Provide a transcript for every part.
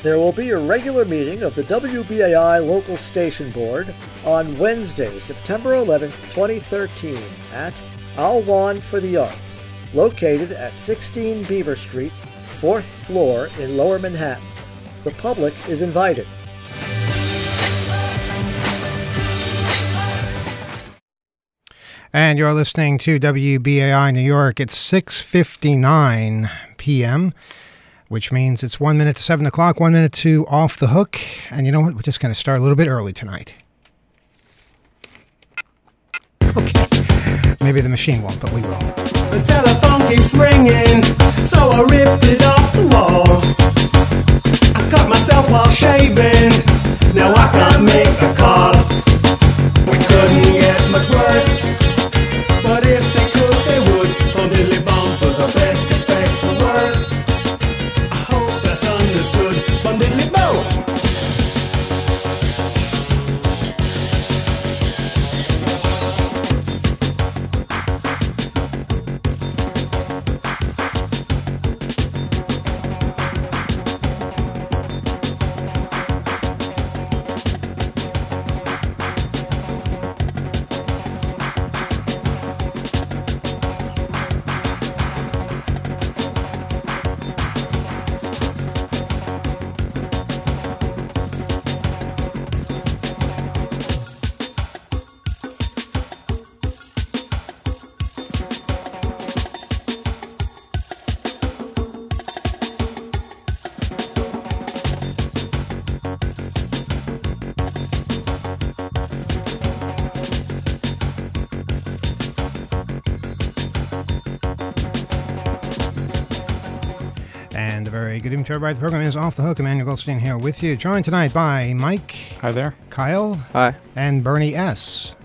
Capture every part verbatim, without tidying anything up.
There will be a regular meeting of the W B A I Local Station Board on Wednesday, September eleventh, twenty thirteen at Al-Wan for the Arts, located at sixteen Beaver Street, fourth floor in Lower Manhattan. The public is invited. And you're listening to W B A I New York. It's six fifty-nine p.m., which means it's one minute to seven o'clock, one minute to Off the Hook. And you know what? We're just going to start a little bit early tonight. Okay. Maybe the machine won't, but we will. The telephone keeps ringing, so I ripped it off the wall. I cut myself while shaving, now I can't make a call. We couldn't get much worse, but if they could, they would. Bum diddly bum, for the best, expect the worst. I hope that's understood. Bum diddly bum. Good evening to everybody. The program is Off the Hook. Emmanuel Goldstein here with you. Joined tonight by Mike. Hi there. Kyle. Hi. And Bernie S.,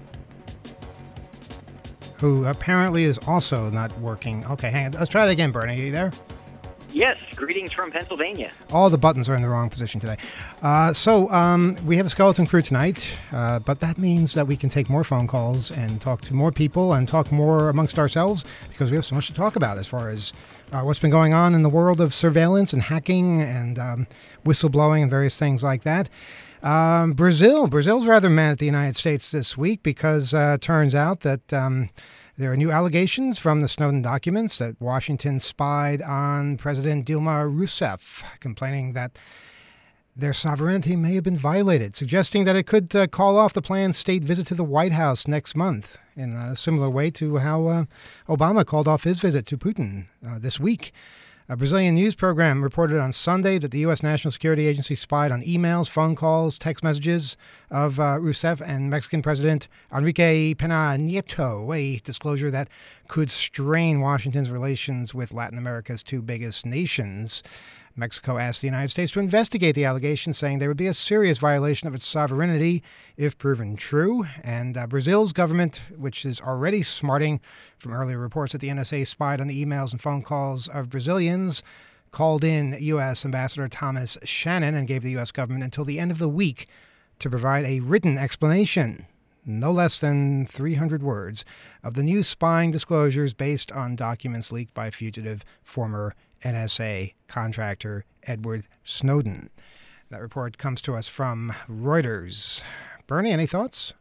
who apparently is also not working. Okay, hang on. Let's try it again, Bernie. Are you there? Yes. Greetings from Pennsylvania. All the buttons are in the wrong position today. Uh, so um, we have a skeleton crew tonight, uh, but that means that we can take more phone calls and talk to more people and talk more amongst ourselves because we have so much to talk about as far as Uh, what's been going on in the world of surveillance and hacking and um, whistleblowing and various things like that. Um, Brazil. Brazil's rather mad at the United States this week because uh, it turns out that um, there are new allegations from the Snowden documents that Washington spied on President Dilma Rousseff, complaining that their sovereignty may have been violated, suggesting that it could uh, call off the planned state visit to the White House next month, in a similar way to how uh, Obama called off his visit to Putin uh, this week. A Brazilian news program reported on Sunday that the U S National Security Agency spied on emails, phone calls, text messages of uh, Rousseff and Mexican President Enrique Pena Nieto, a disclosure that could strain Washington's relations with Latin America's two biggest nations. Mexico asked the United States to investigate the allegations, saying there would be a serious violation of its sovereignty if proven true. And uh, Brazil's government, which is already smarting from earlier reports that the N S A spied on the emails and phone calls of Brazilians, called in U S Ambassador Thomas Shannon and gave the U S government until the end of the week to provide a written explanation, no less than three hundred words, of the new spying disclosures based on documents leaked by fugitive former N S A contractor Edward Snowden. That report comes to us from Reuters. Bernie, any thoughts?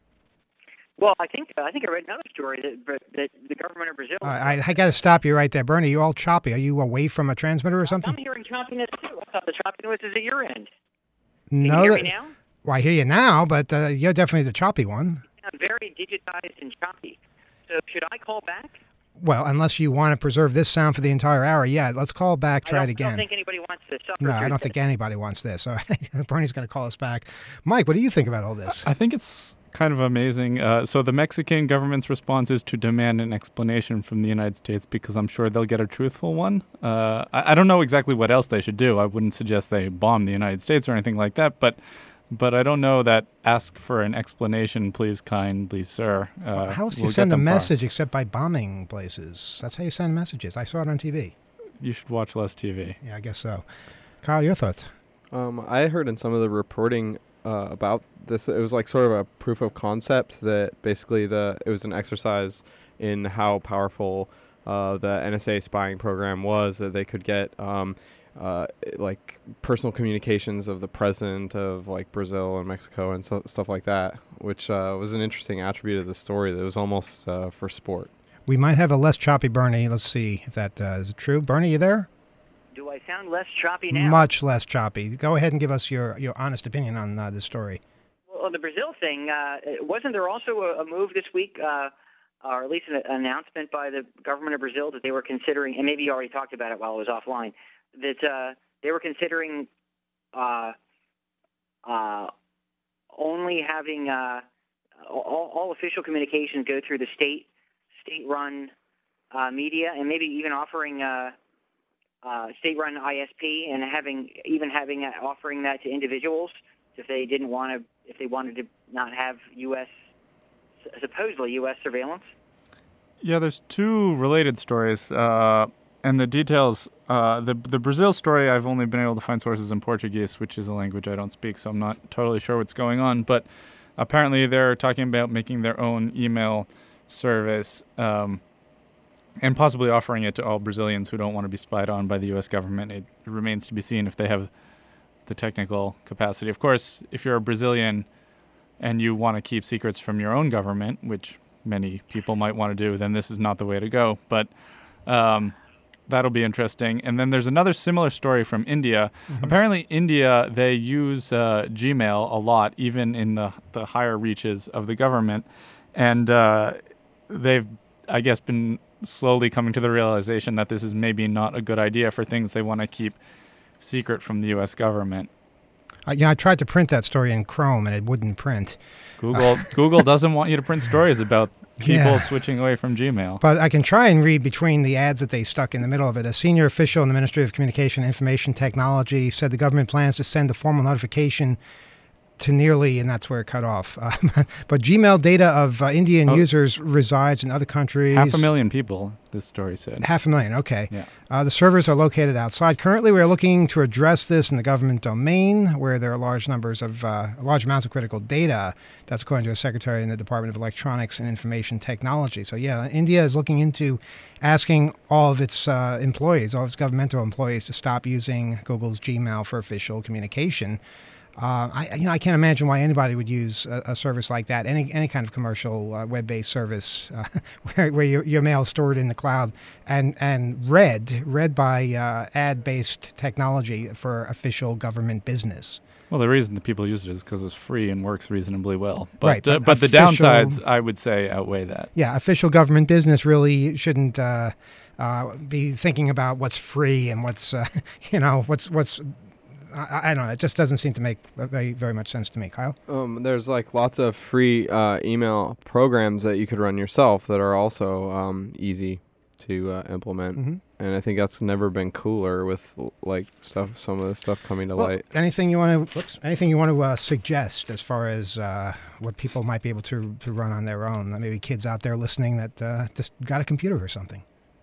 Well, I think I think I read another story that, that the government of Brazil. Uh, I, I got to stop you right there, Bernie. You're all choppy. Are you away from a transmitter or something? I'm hearing choppiness too. I thought the choppiness was at your end. Can no, you hear me now? Well, I hear you now, but uh, you're definitely the choppy one. I'm very digitized and choppy. So should I call back? Well, unless you want to preserve this sound for the entire hour, yeah, let's call back, try it again. I don't think anybody wants to suffer. No, I don't think anybody wants this. So Bernie's going to call us back. Mike, what do you think about all this? I think it's kind of amazing. Uh, so the Mexican government's response is to demand an explanation from the United States because I'm sure they'll get a truthful one. Uh, I, I don't know exactly what else they should do. I wouldn't suggest they bomb the United States or anything like that, but But I don't know that ask for an explanation, please kindly, sir. Uh, well, how else do you we'll send a message far. except by bombing places? That's how you send messages. I saw it on T V. You should watch less T V. Yeah, I guess so. Kyle, your thoughts? Um, I heard in some of the reporting uh, about this, it was like sort of a proof of concept that basically the it was an exercise in how powerful uh, the N S A spying program was, that they could get um, uh, like personal communications of the president of like Brazil and Mexico and so, stuff like that, which uh, was an interesting attribute of the story that was almost uh, for sport. We might have a less choppy Bernie. Let's see if that uh, is it true. Bernie, you there? Do I sound less choppy now? Much less choppy. Go ahead and give us your, your honest opinion on uh, this story. Well, on the Brazil thing, uh, wasn't there also a, a move this week, uh, or at least an announcement by the government of Brazil that they were considering, and maybe you already talked about it while I was offline, that uh, they were considering uh, uh, only having uh, all, all official communications go through the state state-run uh, media, and maybe even offering uh, uh, state-run I S P, and having even having uh, offering that to individuals if they didn't want to, if they wanted to not have U S supposedly U S surveillance. Yeah, there's two related stories, uh, and the details. Uh, the the Brazil story, I've only been able to find sources in Portuguese, which is a language I don't speak, so I'm not totally sure what's going on. But apparently, they're talking about making their own email service, um, and possibly offering it to all Brazilians who don't want to be spied on by the U S government. It remains to be seen if they have the technical capacity. Of course, if you're a Brazilian and you want to keep secrets from your own government, which many people might want to do, then this is not the way to go. But um, that'll be interesting. And then there's another similar story from India. Mm-hmm. Apparently, India, they use uh, Gmail a lot, even in the, the higher reaches of the government. And uh, they've, I guess, been slowly coming to the realization that this is maybe not a good idea for things they want to keep secret from the U S government. Uh, yeah, I tried to print that story in Chrome, and it wouldn't print. Google Google doesn't want you to print stories about people Yeah. switching away from Gmail. But I can try and read between the ads that they stuck in the middle of it. A senior official in the Ministry of Communication and Information Technology said the government plans to send a formal notification to nearly, and that's where it cut off. Uh, but Gmail data of uh, Indian Oh. users resides in other countries. Half a million people, this story said. Half a million, okay. Yeah. Uh, the servers are located outside. Currently, we are looking to address this in the government domain, where there are large numbers of, uh, large amounts of critical data. That's according to a secretary in the Department of Electronics and Information Technology. So, yeah, India is looking into asking all of its uh, employees, all of its governmental employees, to stop using Google's Gmail for official communication. Uh, I, you know, I can't imagine why anybody would use a, a service like that, any any kind of commercial uh, web-based service uh, where, where your, your mail is stored in the cloud and, and read, read by uh, ad-based technology for official government business. Well, the reason that people use it is because it's free and works reasonably well. But, Right, uh, but but the official- downsides, I would say, outweigh that. Yeah, official government business really shouldn't uh, uh, be thinking about what's free and what's, uh, you know, what's what's. I, I don't know. It just doesn't seem to make very, very much sense to me, Kyle. Um, there's like lots of free uh, email programs that you could run yourself that are also um, easy to uh, implement, Mm-hmm. and I think that's never been cooler with l- like stuff, some of the stuff coming to Well, light. anything you want to, whoops, anything you want to uh, suggest as far as uh, what people might be able to to run on their own? Maybe kids out there listening that uh, just got a computer or something.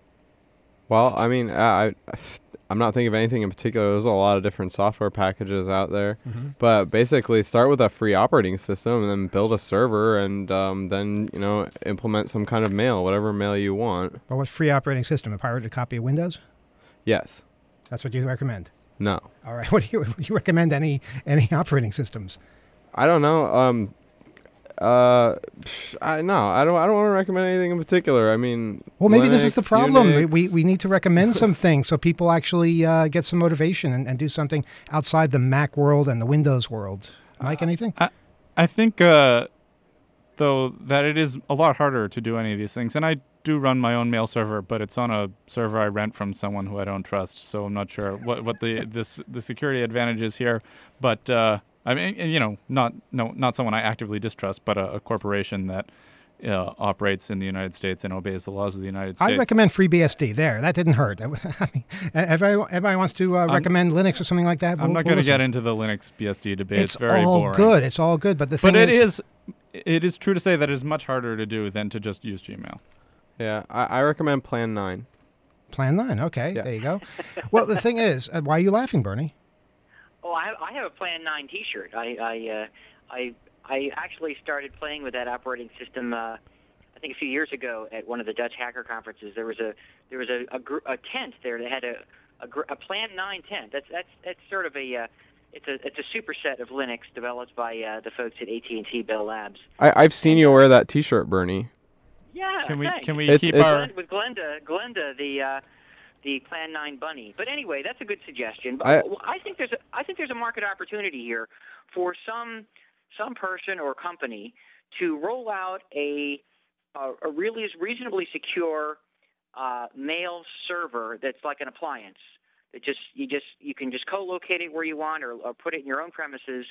Well, I mean, I, I I'm not thinking of anything in particular. There's a lot of different software packages out there, Mm-hmm. but basically start with a free operating system and then build a server and um, then you know implement some kind of mail, whatever mail you want. But what free operating system? A pirated copy of Windows? Yes. That's what you recommend. No. All right. What do you, do you recommend? Any any operating systems? I don't know. Um, uh, psh, I no, I don't. I don't want to recommend anything in particular. I mean, Well, maybe this is the Linux, problem. We, Unix. we we need to recommend some things so people actually uh, get some motivation and, and do something outside the Mac world and the Windows world. Mike, anything? I, I think, uh, though, that it is a lot harder to do any of these things. And I do run my own mail server, but it's on a server I rent from someone who I don't trust. So I'm not sure what, what the this the security advantage is here. But uh, I mean, and, you know, not no not someone I actively distrust, but a, a corporation that uh, operates in the United States and obeys the laws of the United States. I recommend FreeBSD. There, that didn't hurt. I mean, everybody, everybody wants to uh, recommend Linux or something like that. I'm we'll- not we'll going to get listen. into the Linux B S D debate. It's It's very all boring. good. It's all good. But the thing But it is, is, it is true to say that it is much harder to do than to just use Gmail. Yeah, I, I recommend Plan Nine. Plan nine. Okay, Yeah. there you go. Well, the thing is, uh, why are you laughing, Bernie? Oh, I have, I have a Plan nine T-shirt. I I, uh, I I actually started playing with that operating system. Uh, I think a few years ago at one of the Dutch hacker conferences. There was a there was a a, gr- a tent there that had a a, gr- a Plan nine ten. That's that's that's sort of a uh, it's a it's a superset of Linux developed by uh, the folks at A T and T Bell Labs. I, I've seen you wear that T-shirt, Bernie. Yeah, Can we thanks. can we It's- keep it's- our with Glenda, Glenda, the uh, the Plan nine bunny. But anyway, that's a good suggestion. But I- I, think there's a, I think there's a market opportunity here for some some person or company to roll out a a, a really reasonably secure uh, mail server that's like an appliance. It just you just you can just co-locate it where you want, or, or put it in your own premises,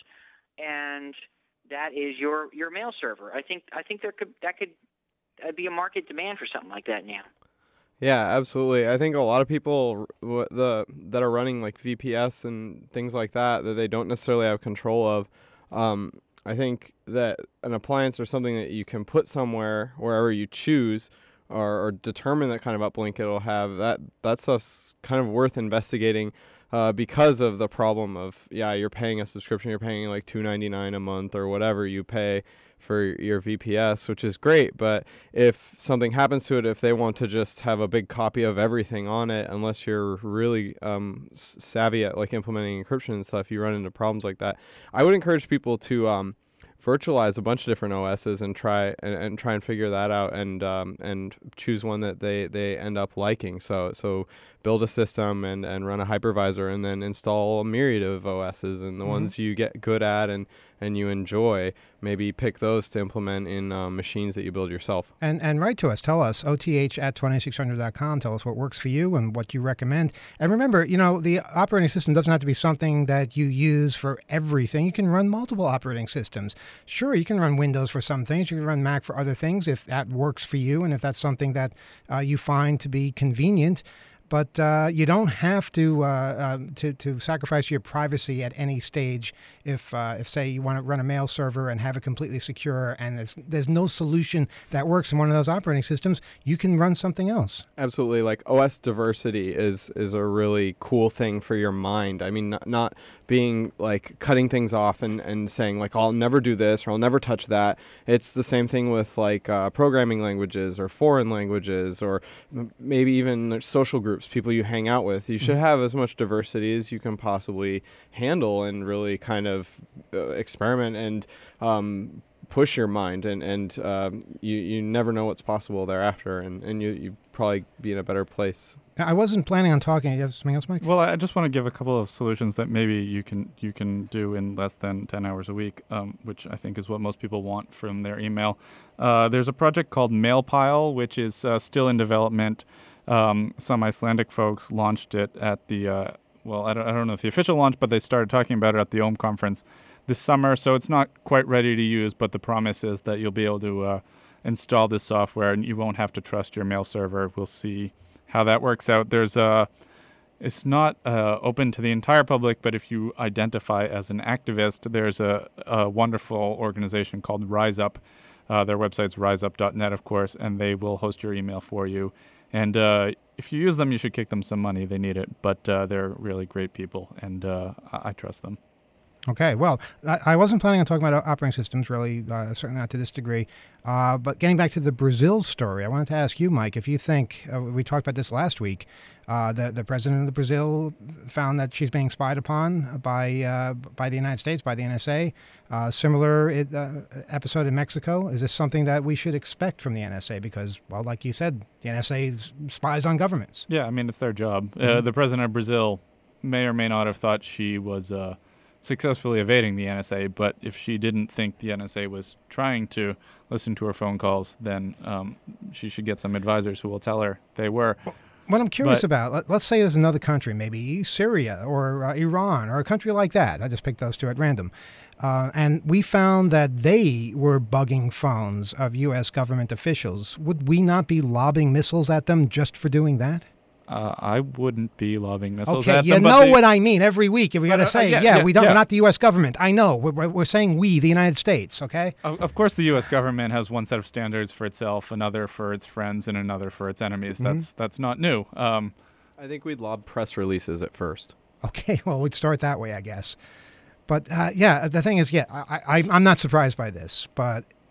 and that is your your mail server. I think I think there could that could uh, be a market demand for something like that now. Yeah, absolutely. I think a lot of people w- the that are running like V P S and things like that that they don't necessarily have control of. Um, I think that an appliance or something that you can put somewhere wherever you choose, or, or determine that kind of uplink it'll have, that that stuff's kind of worth investigating. Uh, because of the problem of, yeah, you're paying a subscription, you're paying like two ninety-nine a month or whatever you pay for your V P S, which is great. But if something happens to it, if they want to just have a big copy of everything on it, unless you're really um, savvy at like implementing encryption and stuff, you run into problems like that. I would encourage people to um, virtualize a bunch of different O Ss and try and, and try and figure that out, and um, and choose one that they, they end up liking. So so build a system and, and run a hypervisor, and then install a myriad of O Ss, and the mm-hmm. ones you get good at and, and you enjoy, maybe pick those to implement in uh, machines that you build yourself. And and write to us. Tell us, O T H at twenty-six hundred dot com. Tell us what works for you and what you recommend. And remember, you know, the operating system doesn't have to be something that you use for everything. You can run multiple operating systems. Sure, you can run Windows for some things. You can run Mac for other things if that works for you and if that's something that uh, you find to be convenient. But uh, you don't have to, uh, uh, to to sacrifice your privacy at any stage if, uh, if say, you want to run a mail server and have it completely secure and there's, there's no solution that works in one of those operating systems, you can run something else. Absolutely. Like O S diversity is, is a really cool thing for your mind. I mean, not, not being like cutting things off and, and saying like, I'll never do this or I'll never touch that. It's the same thing with like uh, programming languages or foreign languages or m- maybe even social groups, people you hang out with. You should have as much diversity as you can possibly handle and really kind of uh, experiment and um, push your mind, and, and um, you, you never know what's possible thereafter, and, and you, you probably be in a better place. I wasn't planning on talking. You have something else, Mike? Well, I just want to give a couple of solutions that maybe you can you can do in less than ten hours a week, um, which I think is what most people want from their email. Uh, there's a project called Mailpile, which is uh, still in development. Um, some Icelandic folks launched it at the, uh, well, I don't, I don't know if the official launch, but they started talking about it at the O M conference this summer. So it's not quite ready to use, but the promise is that you'll be able to uh, install this software and you won't have to trust your mail server. We'll see how that works out. There's a, it's not uh, open to the entire public, but if you identify as an activist, there's a, a wonderful organization called Rise Up. Uh, their website's rise up dot net, of course, and they will host your email for you. And uh, if you use them, you should kick them some money. They need it, but uh, they're really great people, and uh, I-, I trust them. Okay, well, I, I wasn't planning on talking about operating systems, really, uh, certainly not to this degree. Uh, but getting back to the Brazil story, I wanted to ask you, Mike, if you think, uh, we talked about this last week, uh, the, the president of Brazil found that she's being spied upon by uh, by the United States, by the N S A. Uh, similar uh, episode in Mexico. Is this something that we should expect from the N S A? Because, well, like you said, the N S A spies on governments. Yeah, I mean, it's their job. Mm-hmm. Uh, the president of Brazil may or may not have thought she was uh, successfully evading the N S A, but if she didn't think the N S A was trying to listen to her phone calls, then um, she should get some advisors who will tell her they were. What I'm curious but, about, let, let's say there's another country, maybe Syria or uh, Iran or a country like that. I just picked those two at random. Uh, and we found that they were bugging phones of U S government officials. Would we not be lobbing missiles at them just for doing that? Uh, I wouldn't be lobbing missiles okay, at you them. know but they, what I mean. Every week, we got to uh, say, yeah, yeah, yeah, we don't, yeah. we're not the U S government. I know. We're, we're saying we, the United States, okay? Of, of course, the U S government has one set of standards for itself, another for its friends, and another for its enemies. Mm-hmm. That's that's not new. Um, I think we'd lob press releases at first. Okay, well, we'd start that way, I guess. But, uh, yeah, the thing is, yeah, I, I, I'm not surprised by this, but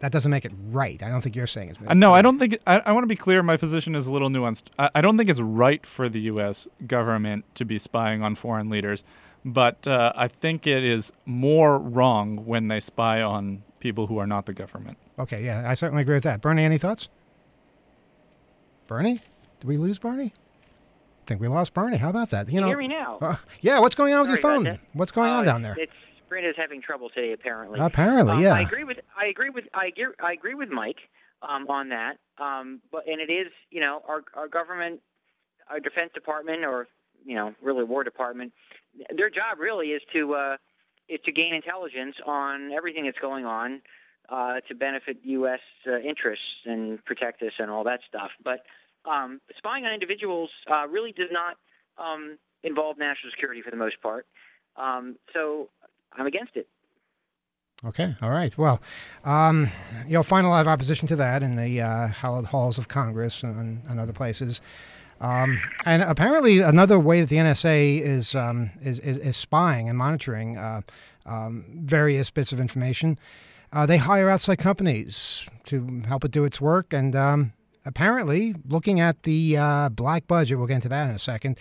that doesn't make it right. I don't think you're saying it's. Uh, no, I don't think. I, I want to be clear. My position is a little nuanced. I, I don't think it's right for the U S government to be spying on foreign leaders, but uh, I think it is more wrong when they spy on people who are not the government. Okay, yeah, I certainly agree with that. Bernie, any thoughts? Bernie, did we lose Bernie? I think we lost Bernie. How about that? You Can know, you hear me now? Uh, yeah, what's going on with Sorry your phone? about that. What's going Uh, on down there? It's Brenda's having trouble today, apparently. Apparently, Um, yeah. I agree with I agree with I agree, I agree with Mike um, on that. Um, but and it is you know our our government, our Defense Department, or you know really War Department, their job really is to uh, is to gain intelligence on everything that's going on uh, to benefit U S uh, interests and protect us and all that stuff. But um, spying on individuals uh, really does not um, involve national security for the most part. Um, so I'm against it. Okay, all right. Well, um, you'll find a lot of opposition to that in the uh, hallowed halls of Congress and, and other places. Um, and apparently, another way that the N S A is um, is, is, is spying and monitoring uh, um, various bits of information, uh, they hire outside companies to help it do its work. And um, apparently, looking at the uh, black budget, we'll get into that in a second.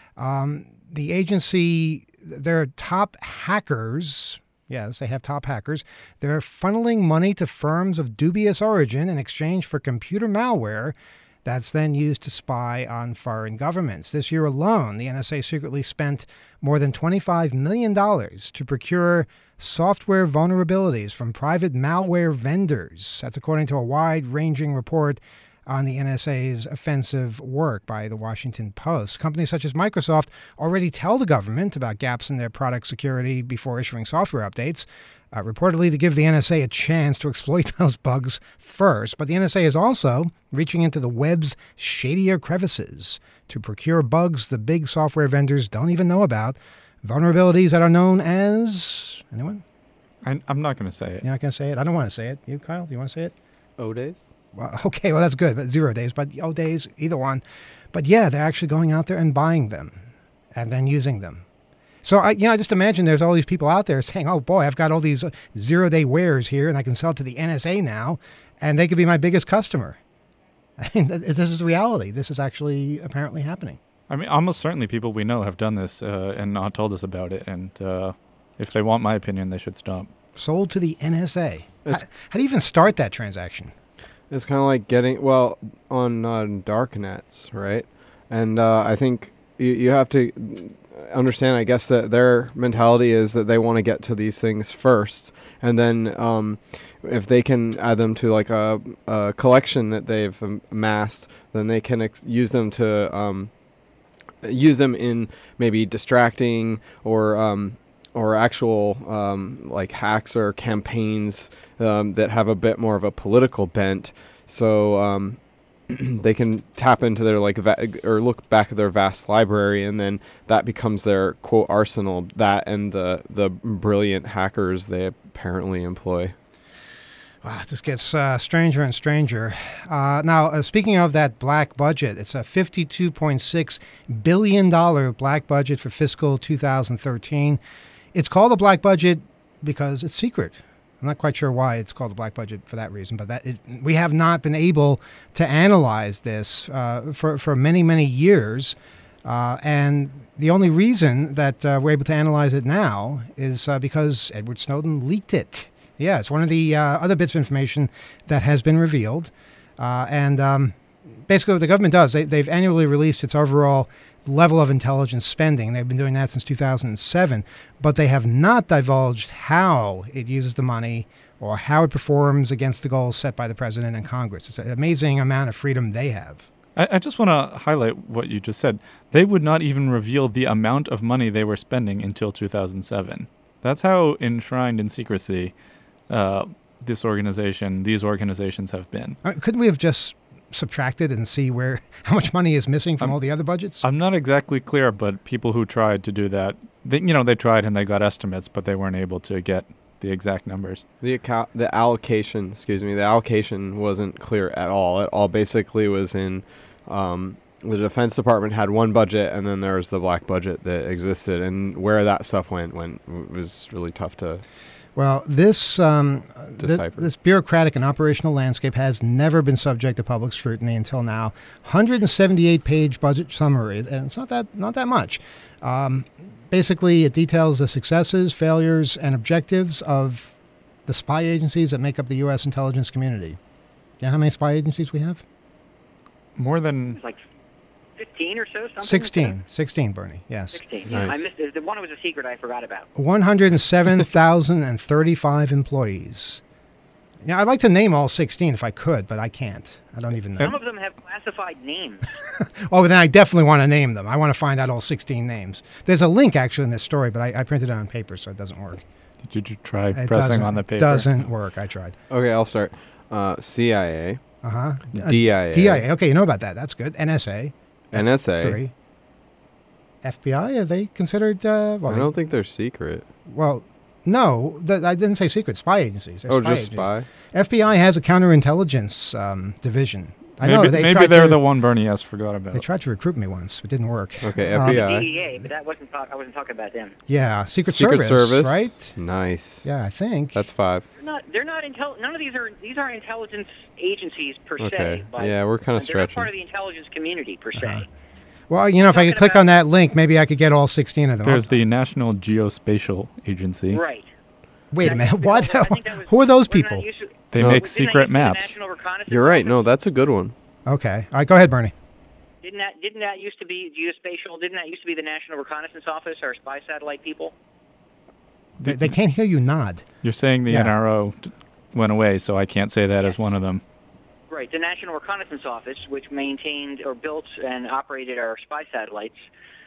Um, the agency, their top hackers. Yes, they have top hackers. They're funneling money to firms of dubious origin in exchange for computer malware that's then used to spy on foreign governments. This year alone, the N S A secretly spent more than twenty-five million dollars to procure software vulnerabilities from private malware vendors. That's according to a wide-ranging report on the N S A's offensive work by the Washington Post. Companies such as Microsoft already tell the government about gaps in their product security before issuing software updates, uh, reportedly to give the N S A a chance to exploit those bugs first. But the N S A is also reaching into the web's shadier crevices to procure bugs the big software vendors don't even know about, vulnerabilities that are known as... Anyone? I, I'm not going to say it. You're not going to say it? I don't want to say it. You, Kyle, do you want to say it? O-Days? Well, okay, well, that's good, but zero days, but O days, either one. But yeah, they're actually going out there and buying them and then using them. So, I, you know, I just imagine there's all these people out there saying, oh, boy, I've got all these zero-day wares here, and I can sell it to the N S A now, and they could be my biggest customer. I mean, this is reality. This is actually apparently happening. I mean, almost certainly people we know have done this uh, and not told us about it, and uh, if they want my opinion, they should stop. Sold to the N S A. How, how do you even start that transaction? It's kind of like getting, well, on uh, dark nets, right? And uh, I think you, you have to understand, I guess, that their mentality is that they want to get to these things first. And then um, if they can add them to like a, a collection that they've amassed, then they can ex- use them to um, use them in maybe distracting or... Um, or actual um, like hacks or campaigns um, that have a bit more of a political bent, so um, they can tap into their like va- or look back at their vast library, and then that becomes their quote arsenal. That and the the brilliant hackers they apparently employ. Wow, it just gets uh, stranger and stranger. Uh, now, uh, speaking of that black budget, it's a fifty-two point six billion dollars black budget for fiscal two thousand thirteen. It's called a black budget because it's secret. I'm not quite sure why it's called a black budget for that reason, but that it, we have not been able to analyze this uh, for, for many, many years. Uh, and the only reason that uh, we're able to analyze it now is uh, because Edward Snowden leaked it. Yeah, it's one of the uh, other bits of information that has been revealed. Uh, and um, basically what the government does, they, they've annually released its overall level of intelligence spending. They've been doing that since two thousand seven, but they have not divulged how it uses the money or how it performs against the goals set by the president and Congress. It's an amazing amount of freedom they have. I, I just want to highlight what you just said. They would not even reveal the amount of money they were spending until two thousand seven. That's how enshrined in secrecy uh, this organization, these organizations have been. Uh, couldn't we have just subtracted and see where how much money is missing from I'm, all the other budgets? I'm not exactly clear, but people who tried to do that, they, you know, they tried and they got estimates, but they weren't able to get the exact numbers. The account, the allocation, excuse me, the allocation wasn't clear at all. It all basically was in um, the Defense Department had one budget, and then there was the black budget that existed, and where that stuff went, went was really tough to. Well, this um, th- Decipher. this bureaucratic and operational landscape has never been subject to public scrutiny until now. one hundred seventy-eight page budget summary, and it's not that not that much. Um, basically, it details the successes, failures, and objectives of the spy agencies that make up the U S intelligence community. Do you know how many spy agencies we have? More than It's like fifteen or so, something. Sixteen. Sixteen, Bernie. Yes. Sixteen. Yeah, Nice. I missed it. The one was a secret I forgot about. one hundred seven thousand thirty-five employees. Now, I'd like to name all sixteen if I could, but I can't. I don't even know. Some of them have classified names. Oh, then I definitely want to name them. I want to find out all sixteen names. There's a link, actually, in this story, but I, I printed it on paper, so it doesn't work. did you try It pressing doesn't- on the paper? doesn't work. I tried. Okay, I'll start. Uh, C I A, Uh-huh. D I A, D I A. Okay, you know about that. That's good. N S A. N S A. Three. F B I, are they considered, uh, well, I don't think they're secret. well no, th- I didn't say secret. Spy agencies. They're Oh, spy just agencies. spy. F B I has a counterintelligence um, division. I Maybe, know they maybe tried they're to, the one Bernie S forgot about. They tried to recruit me once. It didn't work. Okay, Um, F B D I. E A, but that wasn't. Talk- I wasn't talking about them. Yeah, Secret, Secret Service, right? Nice. Yeah, I think. That's five. They're not. They're not intel. None of these are. These aren't intelligence agencies per Okay. se. But Yeah, we're kinda they're not stretching. part of the intelligence community per se. Uh-huh. Well, you know, if I could Talking click about- on that link, maybe I could get all sixteen of them. There's I'll- the National Geospatial Agency. Right. Wait a That- minute. What? I think that was- Who are those wasn't that people? used to- They No. make didn't that secret used to be the maps. National Reconnaissance You're right. Office? No, that's a good one. Okay. All right, go ahead, Bernie. Didn't that didn't that used to be geospatial? Didn't that used to be the National Reconnaissance Office, our spy satellite people? They, they can't hear you nod. You're saying the Yeah. N R O t- went away, so I can't say that as one of them. Right, the National Reconnaissance Office, which maintained or built and operated our spy satellites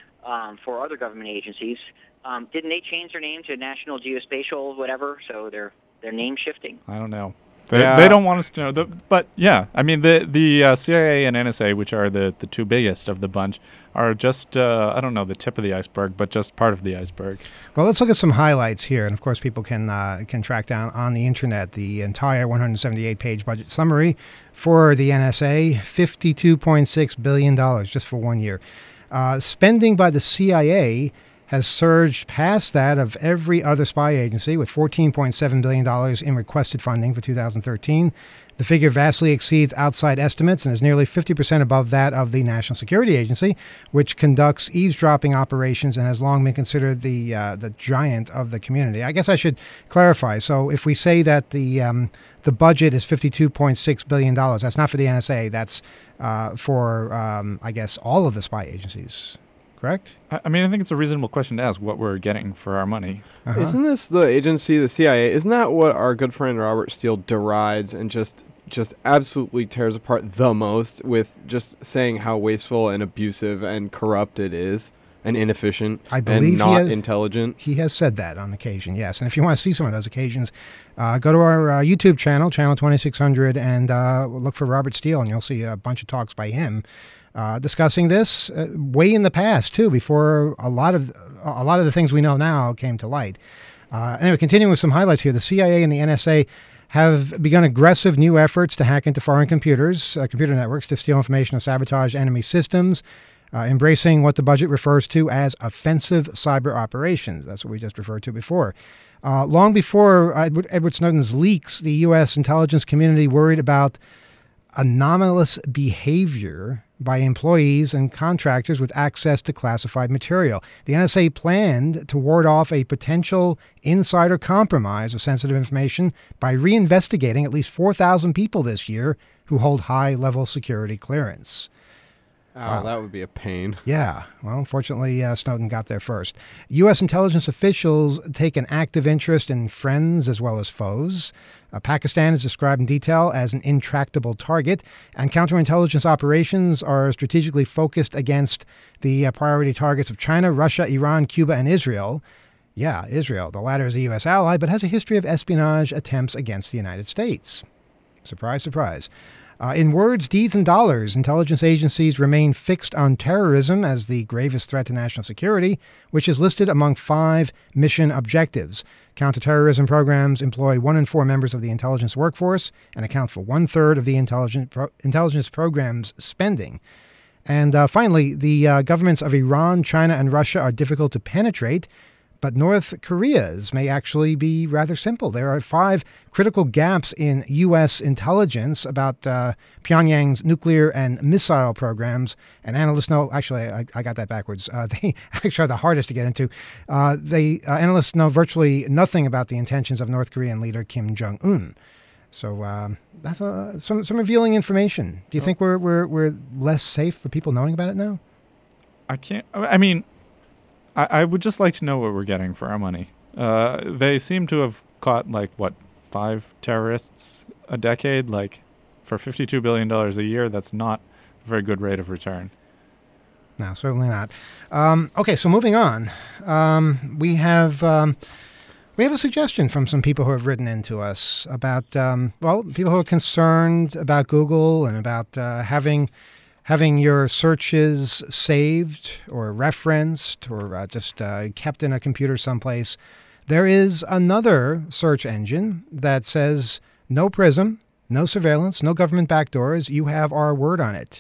um, for other government agencies, um, didn't they change their name to National Geospatial whatever? So they're they're name shifting. I don't know. They, Yeah. they don't want us to know. The, but yeah, I mean the the uh, C I A and N S A, which are the, the two biggest of the bunch, are just uh, I don't know the tip of the iceberg, but just part of the iceberg. Well, let's look at some highlights here, and of course, people can uh, can track down on the internet the entire one hundred seventy-eight page budget summary for the N S A: fifty-two point six billion dollars just for one year. Uh, spending by the C I A has surged past that of every other spy agency, with fourteen point seven billion dollars in requested funding for two thousand thirteen. The figure vastly exceeds outside estimates and is nearly fifty percent above that of the National Security Agency, which conducts eavesdropping operations and has long been considered the uh, the giant of the community. I guess I should clarify. So if we say that the um, the budget is fifty-two point six billion dollars, that's not for the N S A. That's uh, for, um, I guess, all of the spy agencies. Correct? I, I mean, I think it's a reasonable question to ask what we're getting for our money. Uh-huh. Isn't this the agency, the C I A? Isn't that what our good friend Robert Steele derides and just just absolutely tears apart the most with just saying how wasteful and abusive and corrupt it is and inefficient I believe and he not has- intelligent? He has said that on occasion, yes. And if you want to see some of those occasions, uh, go to our uh, YouTube channel, channel twenty-six hundred, and uh, look for Robert Steele, and you'll see a bunch of talks by him uh, discussing this uh, way in the past, too, before a lot of a lot of the things we know now came to light. Uh, anyway, continuing with some highlights here, the C I A and the N S A have begun aggressive new efforts to hack into foreign computers, uh, computer networks, to steal information or sabotage enemy systems, uh, embracing what the budget refers to as offensive cyber operations. That's what we just referred to before. Uh, long before Edward, Edward Snowden's leaks, the U S intelligence community worried about anomalous behavior by employees and contractors with access to classified material. The N S A planned to ward off a potential insider compromise of sensitive information by reinvestigating at least four thousand people this year who hold high-level security clearance. Oh, Wow. that would be a pain. Yeah, well, unfortunately, uh, Snowden got there first. U S intelligence officials take an active interest in friends as well as foes. Uh, Pakistan is described in detail as an intractable target, and counterintelligence operations are strategically focused against the uh, priority targets of China, Russia, Iran, Cuba, and Israel. Yeah, Israel. The latter is a U S ally, but has a history of espionage attempts against the United States. Surprise, surprise. Uh, in words, deeds, and dollars, intelligence agencies remain fixed on terrorism as the gravest threat to national security, which is listed among five mission objectives. Counterterrorism programs employ one in four members of the intelligence workforce and account for one-third of the intelligence, pro- intelligence program's spending. And uh, finally, the uh, governments of Iran, China, and Russia are difficult to penetrate, But North Korea's may actually be rather simple. There are five critical gaps in U S intelligence about uh, Pyongyang's nuclear and missile programs. And analysts know, actually, I, I got that backwards. Uh, they actually are the hardest to get into. Uh, they uh, analysts know virtually nothing about the intentions of North Korean leader Kim Jong-un. So um, that's uh, some some revealing information. Do you think we're we're we're less safe for people knowing about it now? I can't. I mean, I, I would just like to know what we're getting for our money. Uh, they seem to have caught like what five terrorists a decade. Like for fifty-two billion dollars a year, that's not a very good rate of return. No, certainly not. Um, okay, so moving on, um, we have. Um, We have a suggestion from some people who have written in to us about, um, well, people who are concerned about Google and about uh, having having your searches saved or referenced or uh, just uh, kept in a computer someplace. There is another search engine that says no Prism, no surveillance, no government backdoors. You have our word on it.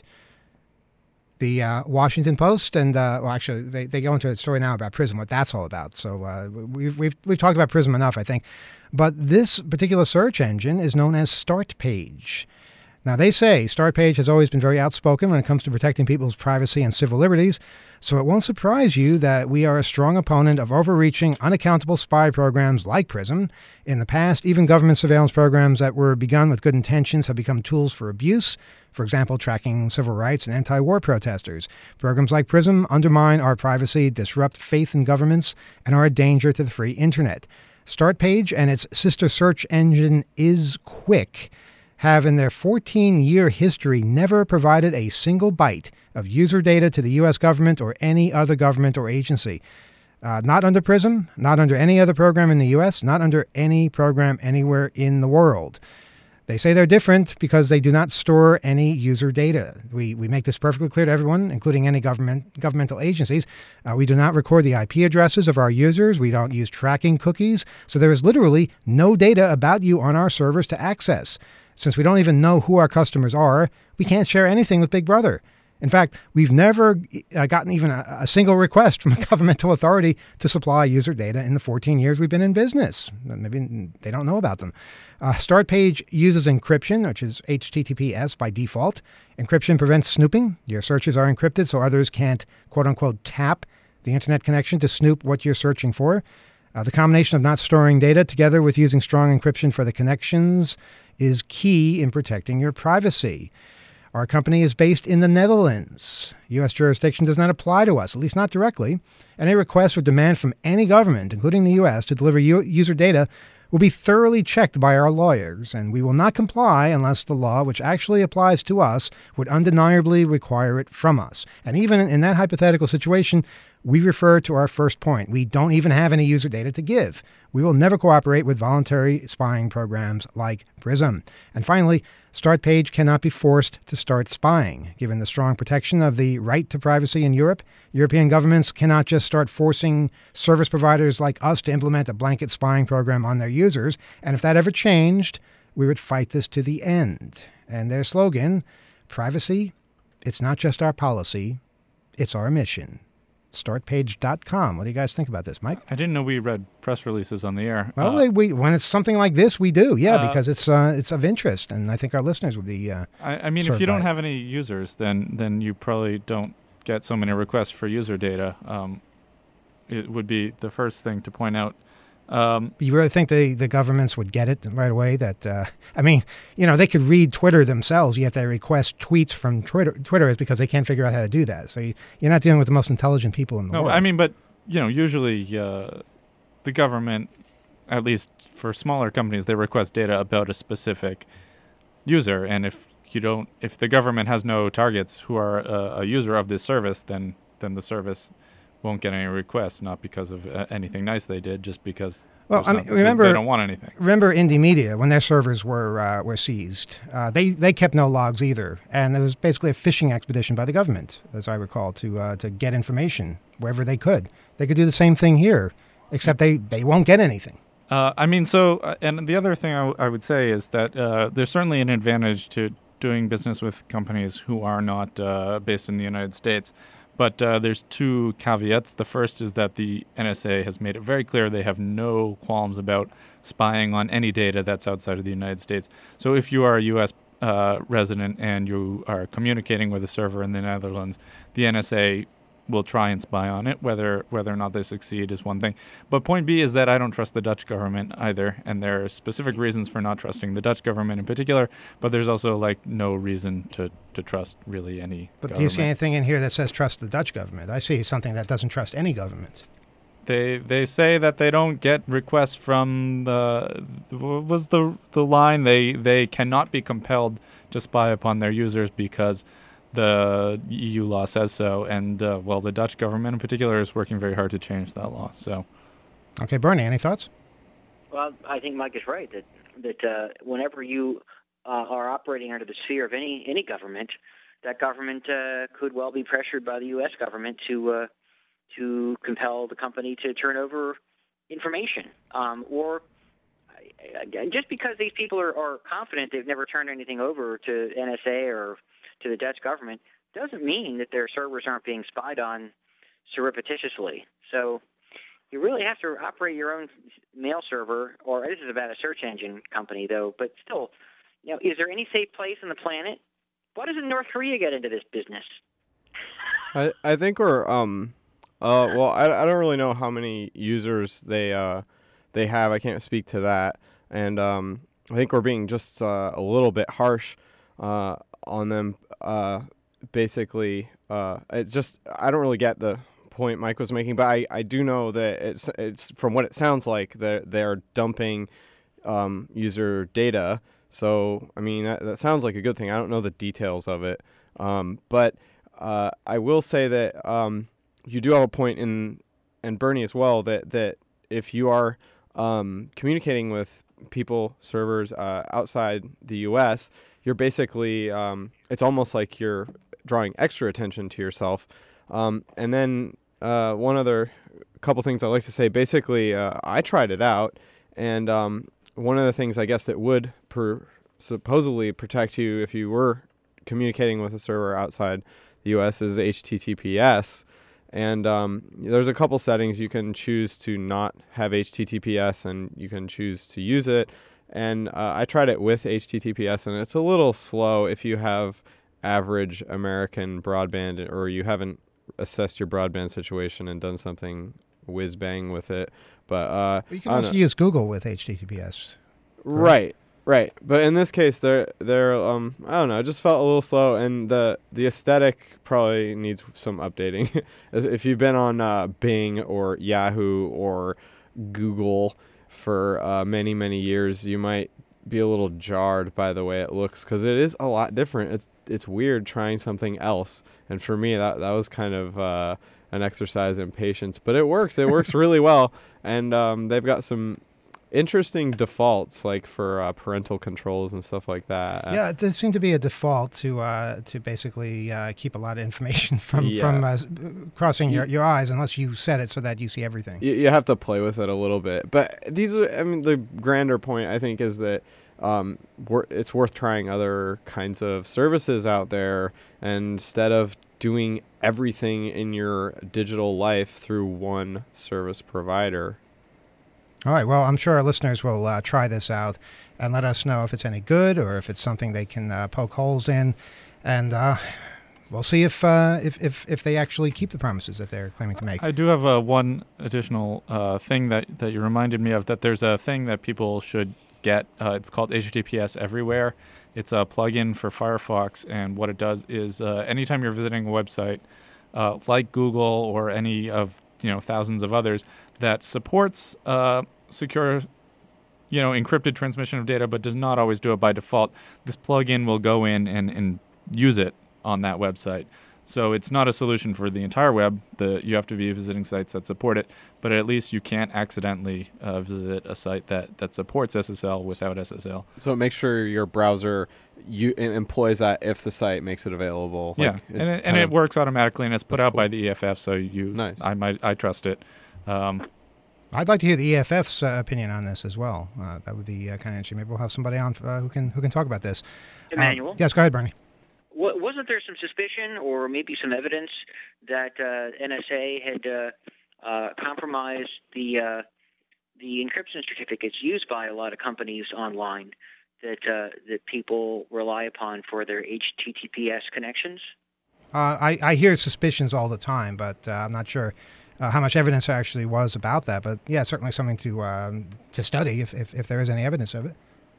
The uh, Washington Post and uh, well, actually, they, they go into a story now about Prism, what that's all about. So uh, we've we've we've talked about Prism enough, I think. But this particular search engine is known as StartPage. Now they say StartPage has always been very outspoken when it comes to protecting people's privacy and civil liberties. So it won't surprise you that we are a strong opponent of overreaching, unaccountable spy programs like Prism. In the past, even government surveillance programs that were begun with good intentions have become tools for abuse. For example, tracking civil rights and anti-war protesters. Programs like Prism undermine our privacy, disrupt faith in governments, and are a danger to the free internet. StartPage and its sister search engine IsQuick have in their fourteen-year history never provided a single byte of user data to the U S government or any other government or agency. Uh, not under Prism, not under any other program in the U S, not under any program anywhere in the world. They say they're different because they do not store any user data. We we make this perfectly clear to everyone, including any government governmental agencies. Uh, we do not record the I P addresses of our users. We don't use tracking cookies. So there is literally no data about you on our servers to access. Since we don't even know who our customers are, we can't share anything with Big Brother. In fact, we've never uh, gotten even a, a single request from a governmental authority to supply user data in the fourteen years we've been in business. Maybe they don't know about them. Uh, StartPage uses encryption, which is H T T P S by default. Encryption prevents snooping. Your searches are encrypted so others can't, quote-unquote, tap the internet connection to snoop what you're searching for. Uh, the combination of not storing data together with using strong encryption for the connections is key in protecting your privacy. Our company is based in the Netherlands. U S jurisdiction does not apply to us, at least not directly. Any request or demand from any government, including the U S, to deliver u- user data will be thoroughly checked by our lawyers, and we will not comply unless the law, which actually applies to us, would undeniably require it from us. And even in that hypothetical situation, we refer to our first point. We don't even have any user data to give. We will never cooperate with voluntary spying programs like Prism. And finally, StartPage cannot be forced to start spying. Given the strong protection of the right to privacy in Europe, European governments cannot just start forcing service providers like us to implement a blanket spying program on their users. And if that ever changed, we would fight this to the end. And their slogan, privacy, it's not just our policy, it's our mission. StartPage dot com. What do you guys think about this, Mike? I didn't know we read press releases on the air. Well, uh, we when it's something like this, we do, yeah, uh, because it's uh, it's of interest, and I think our listeners would be. Uh, I, I mean, if you don't have any users, then then you probably don't get so many requests for user data. Um, it would be the first thing to point out. Um, you really think the, the governments would get it right away? That uh, I mean, you know, they could read Twitter themselves, yet they request tweets from Twitter. Twitter is because they can't figure out how to do that. So you, you're not dealing with the most intelligent people in the no, world. I mean, but you know, usually uh, the government, at least for smaller companies, they request data about a specific user, and if you don't, if the government has no targets who are uh, a user of this service, then then the service won't get any requests, not because of uh, anything nice they did, just because well, I mean, not, remember they don't want anything. Remember Indie Media, when their servers were uh, were seized, uh, they they kept no logs either, and it was basically a fishing expedition by the government, as I recall, to uh, to get information wherever they could. They could do the same thing here, except they, they won't get anything. Uh, I mean, so, uh, and the other thing I, w- I would say is that uh, there's certainly an advantage to doing business with companies who are not uh, based in the United States. But uh, there's two caveats. The first is that the N S A has made it very clear they have no qualms about spying on any data that's outside of the United States. So if you are a U S uh, resident and you are communicating with a server in the Netherlands, the N S A will try and spy on it. Whether whether or not they succeed is one thing. But point B is that I don't trust the Dutch government either, and there are specific reasons for not trusting the Dutch government in particular, but there's also like no reason to, to trust really any But government. do you see anything in here that says trust the Dutch government? I see something that doesn't trust any government. They they say that they don't get requests from the what was the the line they they cannot be compelled to spy upon their users because the E U law says so, and uh, well, the Dutch government in particular is working very hard to change that law. So, okay, Bernie, any thoughts? Well, I think Mike is right that that uh, whenever you uh, are operating under the sphere of any any government, that government uh, could well be pressured by the U S government to uh, to compel the company to turn over information, um, or uh, just because these people are, are confident they've never turned anything over to N S A or to the Dutch government doesn't mean that their servers aren't being spied on surreptitiously. So you really have to operate your own mail server, or this is about a search engine company, though, but still, you know, is there any safe place on the planet? Why doesn't North Korea get into this business? I, I think we're um uh well I, I don't really know how many users they uh they have. I can't speak to that, and um I think we're being just uh, a little bit harsh uh on them. Uh basically uh it's just I don't really get the point Mike was making, but I, I do know that it's it's from what it sounds like they're they're dumping um user data. So I mean that, that sounds like a good thing. I don't know the details of it, um but uh I will say that um you do have a point in, and Bernie as well, that that if you are um communicating with people, servers uh outside the U S, you're basically um it's almost like you're drawing extra attention to yourself. Um, and then uh, one other couple things I'd like to say. Basically, uh, I tried it out, and um, one of the things I guess that would per- supposedly protect you if you were communicating with a server outside the U S is H T T P S. And um, there's a couple settings. You can choose to not have H T T P S, and you can choose to use it. And uh, I tried it with H T T P S, and it's a little slow if you have average American broadband, or you haven't assessed your broadband situation and done something whiz bang with it. But uh, you can also use Google with H T T P S. Right, right. But in this case, they're they're um I don't know. It just felt a little slow, and the the aesthetic probably needs some updating. If you've been on uh, Bing or Yahoo or Google for uh, many many years, you might be a little jarred by the way it looks, because it is a lot different. It's it's weird trying something else, and for me that that was kind of uh, an exercise in patience. But it works. It works really well, and um, they've got some interesting defaults, like for uh, parental controls and stuff like that. Yeah, it does seem to be a default to uh, to basically uh, keep a lot of information from Yeah. from uh, crossing your, your eyes, unless you set it so that you see everything. You, you have to play with it a little bit. But these are, I mean, the grander point I think is that um, wor- it's worth trying other kinds of services out there, and instead of doing everything in your digital life through one service provider. All right. Well, I'm sure our listeners will uh, try this out and let us know if it's any good or if it's something they can uh, poke holes in, and uh, we'll see if, uh, if if if they actually keep the promises that they're claiming to make. I do have uh, one additional uh, thing that, that you reminded me of, that there's a thing that people should get. Uh, it's called H T T P S Everywhere. It's a plugin for Firefox, and what it does is uh, anytime you're visiting a website uh, like Google or any of you know thousands of others that supports uh, secure, you know, encrypted transmission of data, but does not always do it by default, this plugin will go in and, and use it on that website. So it's not a solution for the entire web. The you have to be visiting sites that support it, but at least you can't accidentally uh, visit a site that, that supports S S L without S S L. So make sure your browser you employs that if the site makes it available. Yeah, Like, and it, and kind it of- works automatically, and it's put That's out cool. by the E F F, so you Nice. I might I trust it. Um, I'd like to hear the E F F's uh, opinion on this as well. Uh, that would be uh, kind of interesting. Maybe we'll have somebody on uh, who can who can talk about this. Emmanuel? Uh, yes, go ahead, Bernie. wa- wasn't there some suspicion or maybe some evidence that uh, N S A had uh, uh, compromised the uh, the encryption certificates used by a lot of companies online that uh, that people rely upon for their H T T P S connections? Uh, I, I hear suspicions all the time, but uh, I'm not sure uh, how much evidence there actually was about that. But yeah, certainly something to um, to study if, if, if there is any evidence of it.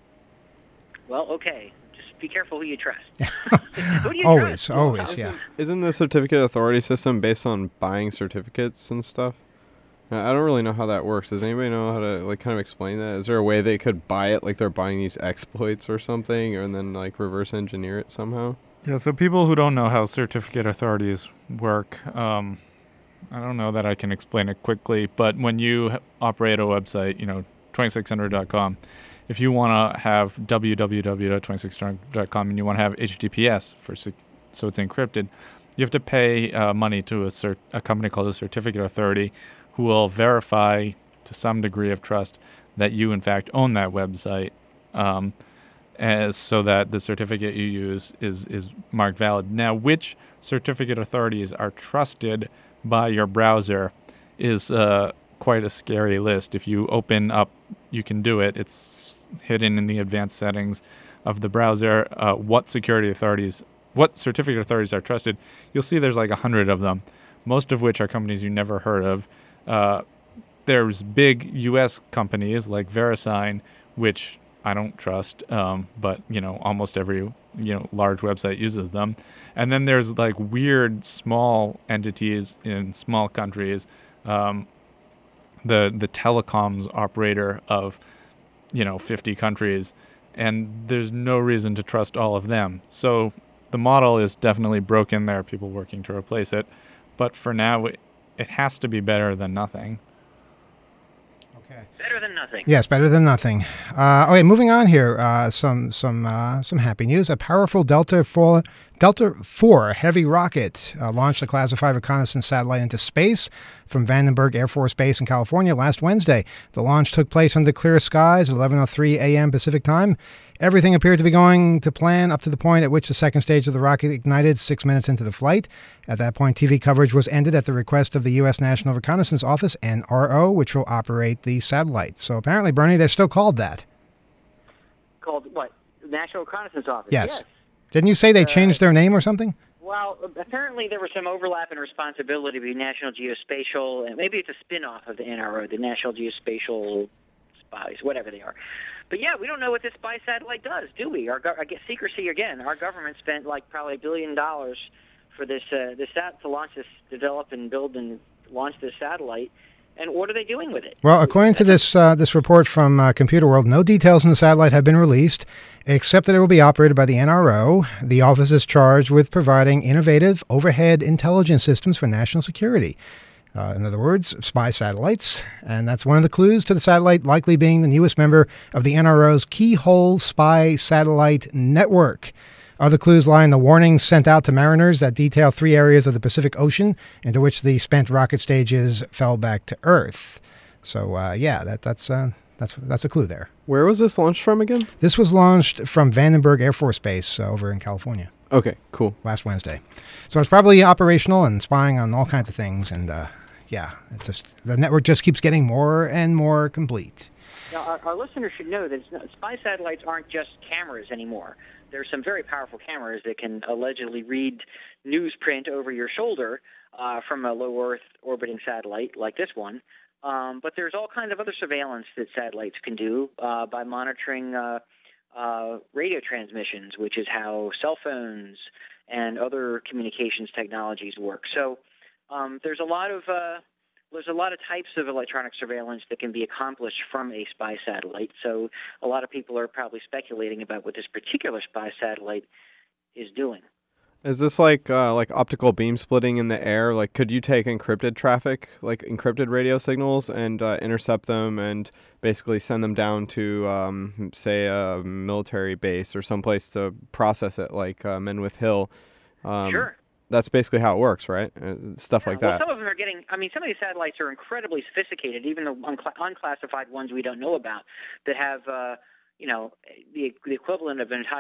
Well, okay. Just be careful who you trust. Who do you always, trust? always, Isn't, yeah. isn't the certificate authority system based on buying certificates and stuff? I don't really know how that works. Does anybody know how to like kind of explain that? Is there a way they could buy it, like they're buying these exploits or something, and then like reverse engineer it somehow? Yeah, so people who don't know how certificate authorities work, um, I don't know that I can explain it quickly, but when you h- operate a website, you know, twenty-six hundred dot com, if you want to have w w w dot twenty-six hundred dot com and you want to have H T T P S for sec- so it's encrypted, you have to pay uh, money to a, cert- a company called a certificate authority who will verify to some degree of trust that you, in fact, own that website. Um, as so that the certificate you use is, is marked valid. Now, which certificate authorities are trusted by your browser is uh, quite a scary list. If you open up, you can do it. It's hidden in the advanced settings of the browser. Uh, what security authorities, what certificate authorities are trusted? You'll see there's like a hundred of them, most of which are companies you never heard of. Uh, there's big U S companies like VeriSign, which I don't trust, um, but, you know, almost every, you know, large website uses them. And then there's like weird small entities in small countries. Um, the the telecoms operator of, you know, fifty countries, and there's no reason to trust all of them. So the model is definitely broken. There are people working to replace it. But for now, it, it has to be better than nothing. Okay. Better than nothing. Yes, better than nothing. Uh, okay, moving on here. Uh, some some uh, some happy news. A powerful Delta four Delta four heavy rocket uh, launched a classified reconnaissance satellite into space from Vandenberg Air Force Base in California last Wednesday. The launch took place under clear skies at eleven oh three a.m. Pacific time. Everything appeared to be going to plan up to the point at which the second stage of the rocket ignited six minutes into the flight. At that point, T V coverage was ended at the request of the U S National Reconnaissance Office, N R O, which will operate the satellite. So apparently, Bernie, they're still called that. Called what? National Reconnaissance Office. Yes. Yes. Didn't you say they Uh, changed their name or something? Well, apparently there was some overlap in responsibility between National Geospatial and maybe it's a spin-off of the N R O, the National Geospatial Spies, whatever they are. But yeah, we don't know what this spy satellite does, do we? Our go- I guess secrecy again. Our government spent like probably a billion dollars for this uh, this sat to launch this, develop and build and launch this satellite. And what are they doing with it? Well, according to this uh, this report from uh, Computer World, no details on the satellite have been released, except that it will be operated by the N R O. The office is charged with providing innovative overhead intelligence systems for national security. Uh, in other words, spy satellites. And that's one of the clues to the satellite likely being the newest member of the N R O's Keyhole Spy Satellite Network. Other clues lie in the warnings sent out to mariners that detail three areas of the Pacific Ocean into which the spent rocket stages fell back to Earth. So, uh, yeah, that, that's uh, that's that's a clue there. Where was this launched from again? This was launched from Vandenberg Air Force Base uh, over in California Okay, cool. last Wednesday. So it's probably operational and spying on all kinds of things. And, uh, yeah, it's just the network just keeps getting more and more complete. Now, our, our listeners should know that it's not, spy satellites aren't just cameras anymore. There's some very powerful cameras that can allegedly read newsprint over your shoulder uh, from a low Earth orbiting satellite like this one. Um, but there's all kinds of other surveillance that satellites can do uh, by monitoring uh, uh, radio transmissions, which is how cell phones and other communications technologies work. So um, there's a lot of uh, there's a lot of types of electronic surveillance that can be accomplished from a spy satellite. So a lot of people are probably speculating about what this particular spy satellite is doing. Is this like uh, like optical beam splitting in the air? Like, could you take encrypted traffic, like encrypted radio signals, and uh, intercept them and basically send them down to, um, say, a military base or someplace to process it, like uh, Menwith Hill? Um, Sure. That's basically how it works, right? Uh, stuff Yeah, like well, that. some of them are getting, I mean, some of these satellites are incredibly sophisticated, even the uncla- unclassified ones we don't know about that have, uh, you know, the, the equivalent of an entire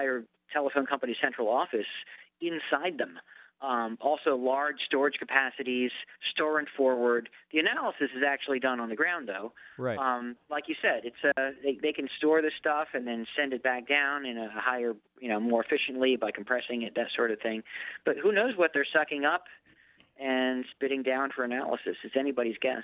telephone company's central office inside them. Um, also, large storage capacities, store and forward. The analysis is actually done on the ground, though. Right. Um, like you said, it's uh, they, they can store this stuff and then send it back down in a higher, you know, more efficiently by compressing it, that sort of thing. But who knows what they're sucking up and spitting down for analysis? It's anybody's guess.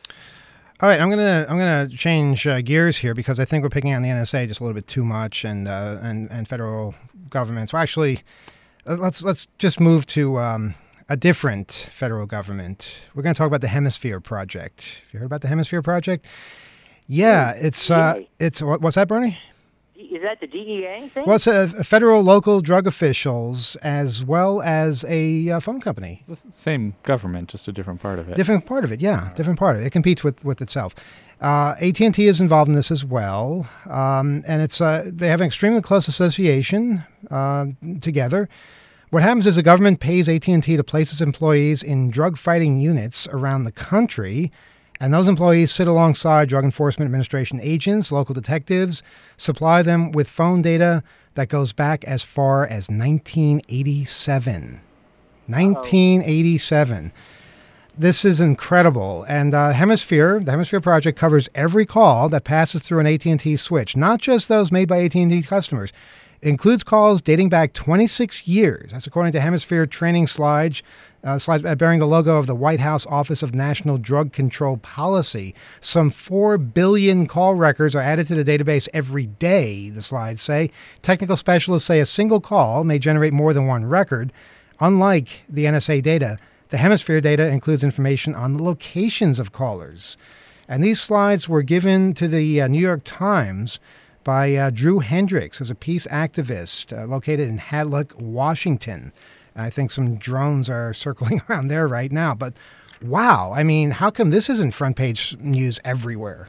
All right, I'm gonna I'm gonna change uh, gears here because I think we're picking on the N S A just a little bit too much, and uh, and and federal government. So actually, uh, let's let's just move to um, a different federal government. We're going to talk about the Hemisphere Project. Have you heard about the Hemisphere Project? Yeah, it's uh, it's what, what's that, Bernie? Is that the D E A thing? Well, it's a, a federal, local drug officials as well as a uh, phone company. It's the same government, just a different part of it. Different part of it, yeah, different part of it. It competes with, with itself. Uh, A T and T is involved in this as well, um, and it's uh, they have an extremely close association uh, together. What happens is the government pays A T and T to place its employees in drug-fighting units around the country, and those employees sit alongside Drug Enforcement Administration agents, local detectives, supply them with phone data that goes back as far as nineteen eighty-seven. nineteen eighty-seven. This is incredible. And uh, Hemisphere, the Hemisphere Project covers every call that passes through an A T and T switch, not just those made by A T and T customers. It includes calls dating back twenty-six years. That's according to Hemisphere training slides, uh, slides bearing the logo of the White House Office of National Drug Control Policy. Some four billion call records are added to the database every day, the slides say. Technical specialists say a single call may generate more than one record. Unlike the N S A data, the Hemisphere data includes information on the locations of callers. And these slides were given to the uh, New York Times by uh, Drew Hendricks, who's a peace activist uh, located in Hadlock, Washington. I think some drones are circling around there right now. But wow, I mean, how come this isn't front page news everywhere?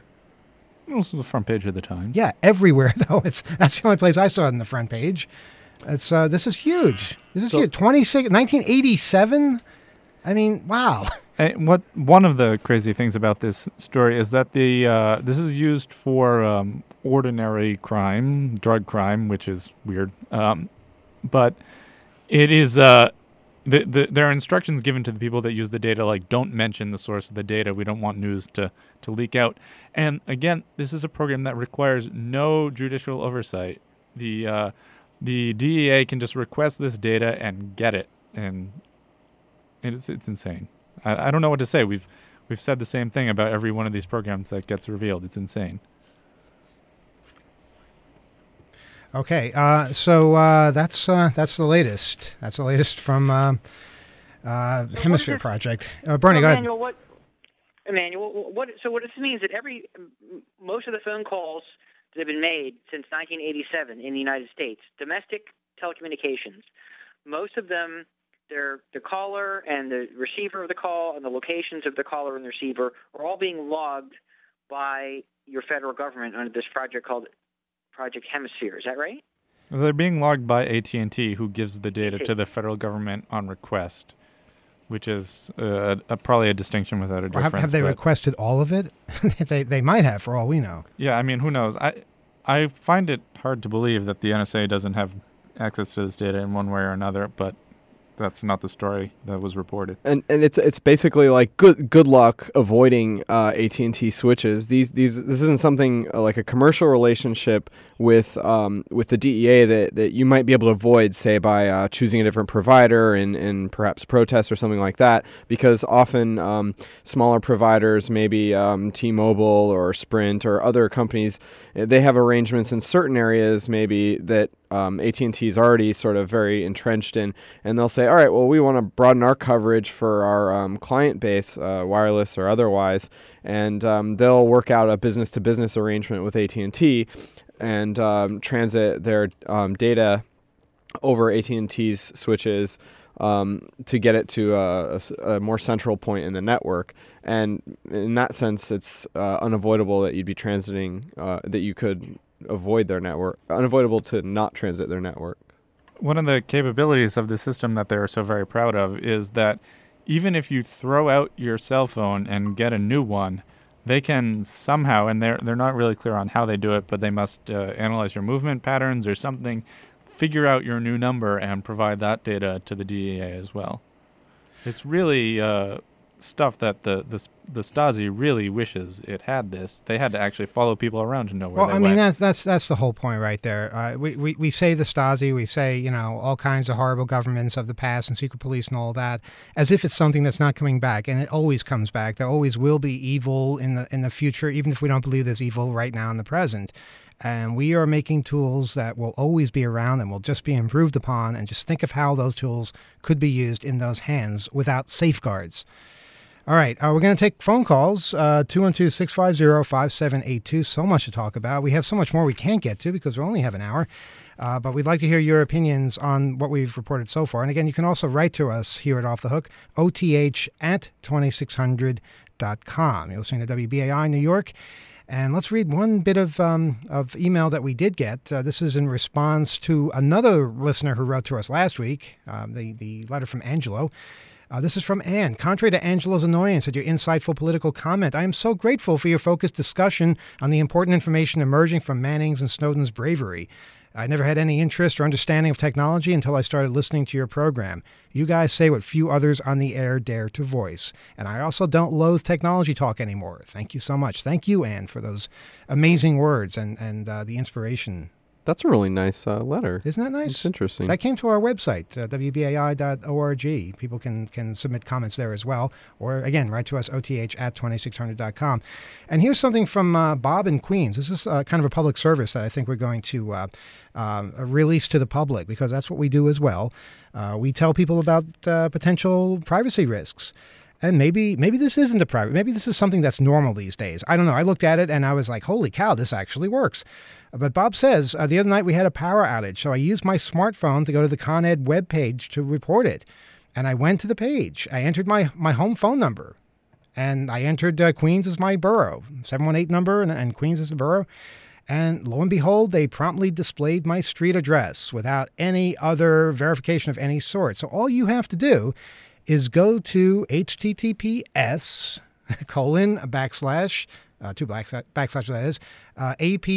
Also the front page of the Times. Yeah, everywhere, though. It's That's the only place I saw it on the front page. It's uh, This is huge. This is So- huge. twenty-six, nineteen eighty-seven? I mean, wow. And what one of the crazy things about this story is that the uh, this is used for um, ordinary crime, drug crime, which is weird. Um, but it is uh, the, the there are instructions given to the people that use the data, like don't mention the source of the data. We don't want news to to leak out. And again, this is a program that requires no judicial oversight. The uh, the D E A can just request this data and get it, and it's it's insane. I, I don't know what to say. We've we've said the same thing about every one of these programs that gets revealed. It's insane. Okay, uh, so uh, that's uh, that's the latest. That's the latest from uh, uh, Hemisphere this- Project. Uh, Bernie, go ahead. Emmanuel, what? Emmanuel, what? So what this means that every m- most of the phone calls that have been made since nineteen eighty-seven in the United States, domestic telecommunications, most of them, they're the caller and the receiver of the call and the locations of the caller and the receiver are all being logged by your federal government under this project called Project Hemisphere. Is that right? They're being logged by A T and T, who gives the data to the federal government on request, which is uh, a, probably a distinction without a Or difference. have, have they but- requested all of it? they they might have, for all we know. Yeah, I mean, who knows? I I find it hard to believe that the N S A doesn't have access to this data in one way or another, but that's not the story that was reported. And and it's it's basically like good good luck avoiding uh, A T and T switches. These these this isn't something uh, like a commercial relationship with um, with the D E A that, that you might be able to avoid, say by uh, choosing a different provider and, and perhaps protest or something like that. Because often um, smaller providers, maybe um, T-Mobile or Sprint or other companies, they have arrangements in certain areas maybe that um, A T and T is already sort of very entrenched in, and they'll say, all right, well, we want to broaden our coverage for our um, client base, uh, wireless or otherwise, and um, they'll work out a business-to-business arrangement with A T and T and um, transit their um, data over A T and T's switches um, to get it to a, a, a more central point in the network. And in that sense, it's uh, unavoidable that you'd be transiting, uh, that you could avoid their network, unavoidable to not transit their network. One of the capabilities of the system that they're so very proud of is that even if you throw out your cell phone and get a new one, they can somehow, and they're they're not really clear on how they do it, but they must uh, analyze your movement patterns or something, figure out your new number and provide that data to the D E A as well. It's really uh, stuff that the, the the Stasi really wishes it had this. They had to actually follow people around to know where well, they I went. mean, that's that's that's the whole point right there. Uh, we, we we say the Stasi, we say, you know, all kinds of horrible governments of the past and secret police and all that, as if it's something that's not coming back, and it always comes back. There always will be evil in the in the future, even if we don't believe there's evil right now in the present. And we are making tools that will always be around and will just be improved upon. And just think of how those tools could be used in those hands without safeguards. All right, uh, we're going to take phone calls, uh, two one two, six five zero, five seven eight two. So much to talk about. We have so much more we can't get to because we only have an hour. Uh, but we'd like to hear your opinions on what we've reported so far. And again, you can also write to us here at Off the Hook, O T H at twenty-six hundred dot com. You're listening to W B A I New York. And let's read one bit of um, of email that we did get. Uh, this is in response to another listener who wrote to us last week, um, the, the letter from Angelo. Uh, this is from Anne. Contrary to Angelo's annoyance at your insightful political comment, I am so grateful for your focused discussion on the important information emerging from Manning's and Snowden's bravery. I never had any interest or understanding of technology until I started listening to your program. You guys say what few others on the air dare to voice. And I also don't loathe technology talk anymore. Thank you so much. Thank you, Anne, for those amazing words and, and uh, the inspiration. That's a really nice uh, letter. Isn't that nice? It's interesting. That came to our website, uh, W B A I dot org. People can, can submit comments there as well. Or, again, write to us, O T H at twenty-six hundred dot com. And here's something from uh, Bob in Queens. This is uh, kind of a public service that I think we're going to uh, uh, release to the public because that's what we do as well. Uh, we tell people about uh, potential privacy risks. And maybe maybe this isn't a private. Maybe this is something that's normal these days. I don't know. I looked at it and I was like, holy cow, this actually works. But Bob says, uh, the other night we had a power outage, so I used my smartphone to go to the Con Ed webpage to report it. And I went to the page. I entered my, my home phone number. And I entered uh, Queens as my borough, seven one eight number, and, and Queens is the borough. And lo and behold, they promptly displayed my street address without any other verification of any sort. So all you have to do is go to https colon backslash uh, two backslash, backslash that is uh,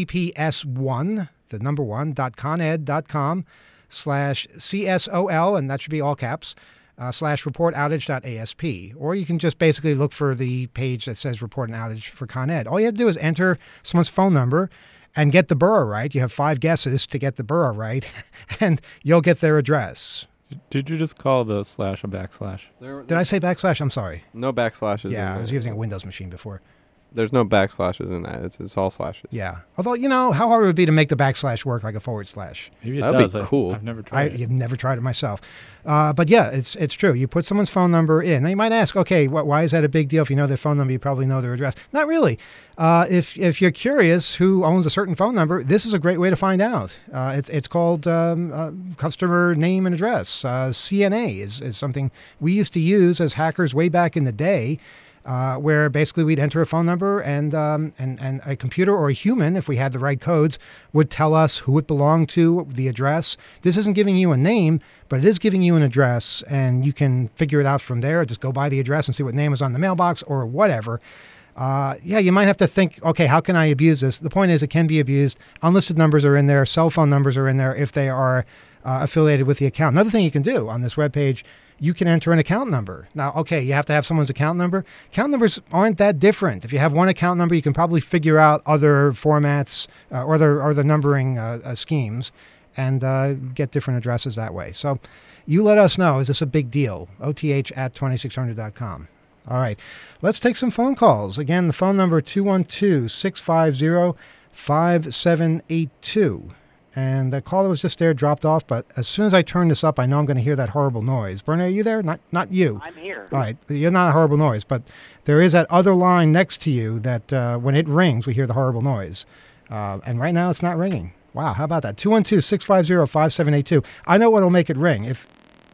apps1 the number one dot coned dot com slash csol, and that should be all caps, uh, slash report outage dot asp. Or you can just basically look for the page that says report an outage for Con Ed. All you have to do is enter someone's phone number and get the borough right. You have five guesses to get the borough right, and you'll get their address. Did you just call the slash a backslash? There, Did I say backslash? I'm sorry. No backslashes. Yeah, in I was there. using a Windows machine before. There's no backslashes in that. It's, it's all slashes. Yeah. Although, you know, how hard would it be to make the backslash work like a forward slash? Maybe it That'd does. be I- cool. I've never I, tried it. I've never tried it myself. Uh, but yeah, it's it's true. You put someone's phone number in. Now you might ask, okay, wh- why is that a big deal? If you know their phone number, you probably know their address. Not really. Uh, if if you're curious who owns a certain phone number, this is a great way to find out. Uh, it's it's called um, uh, customer name and address. Uh, C N A is, is something we used to use as hackers way back in the day. Uh, where basically we'd enter a phone number and, um, and and a computer or a human, if we had the right codes, would tell us who it belonged to, the address. This isn't giving you a name, but it is giving you an address, and you can figure it out from there. Just go by the address and see what name is on the mailbox or whatever. Uh, yeah, you might have to think, okay, how can I abuse this? The point is it can be abused. Unlisted numbers are in there. Cell phone numbers are in there if they are uh, affiliated with the account. Another thing you can do on this webpage, you can enter an account number. Now, okay, you have to have someone's account number. Account numbers aren't that different. If you have one account number, you can probably figure out other formats uh, or the or the numbering uh, uh, schemes and uh, get different addresses that way. So you let us know. Is this a big deal? O T H at twenty-six hundred dot com. All right, let's take some phone calls. Again, the phone number two one two, six five zero, five seven eight two. And the caller was just there, dropped off. But as soon as I turn this up, I know I'm going to hear that horrible noise. Bernie, are you there? Not not you. I'm here. All right. You're not a horrible noise. But there is that other line next to you that uh, when it rings, we hear the horrible noise. Uh, and right now, it's not ringing. Wow. How about that? two one two, six five zero, five seven eight two. I know what'll make it ring. If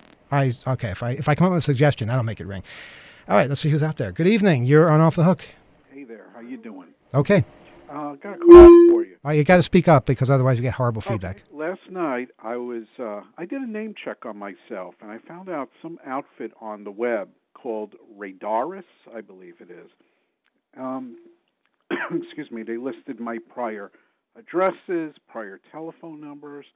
I Okay. If I, if I come up with a suggestion, that'll make it ring. All right. Let's see who's out there. Good evening. You're on Off the Hook. Hey there, how you doing? Okay. Uh, got a question for you. Uh, you got to speak up because otherwise you get horrible Okay, feedback. last night I was uh, I did a name check on myself, and I found out some outfit on the web called Radaris, I believe it is. Um, excuse me. They listed my prior addresses, prior telephone numbers,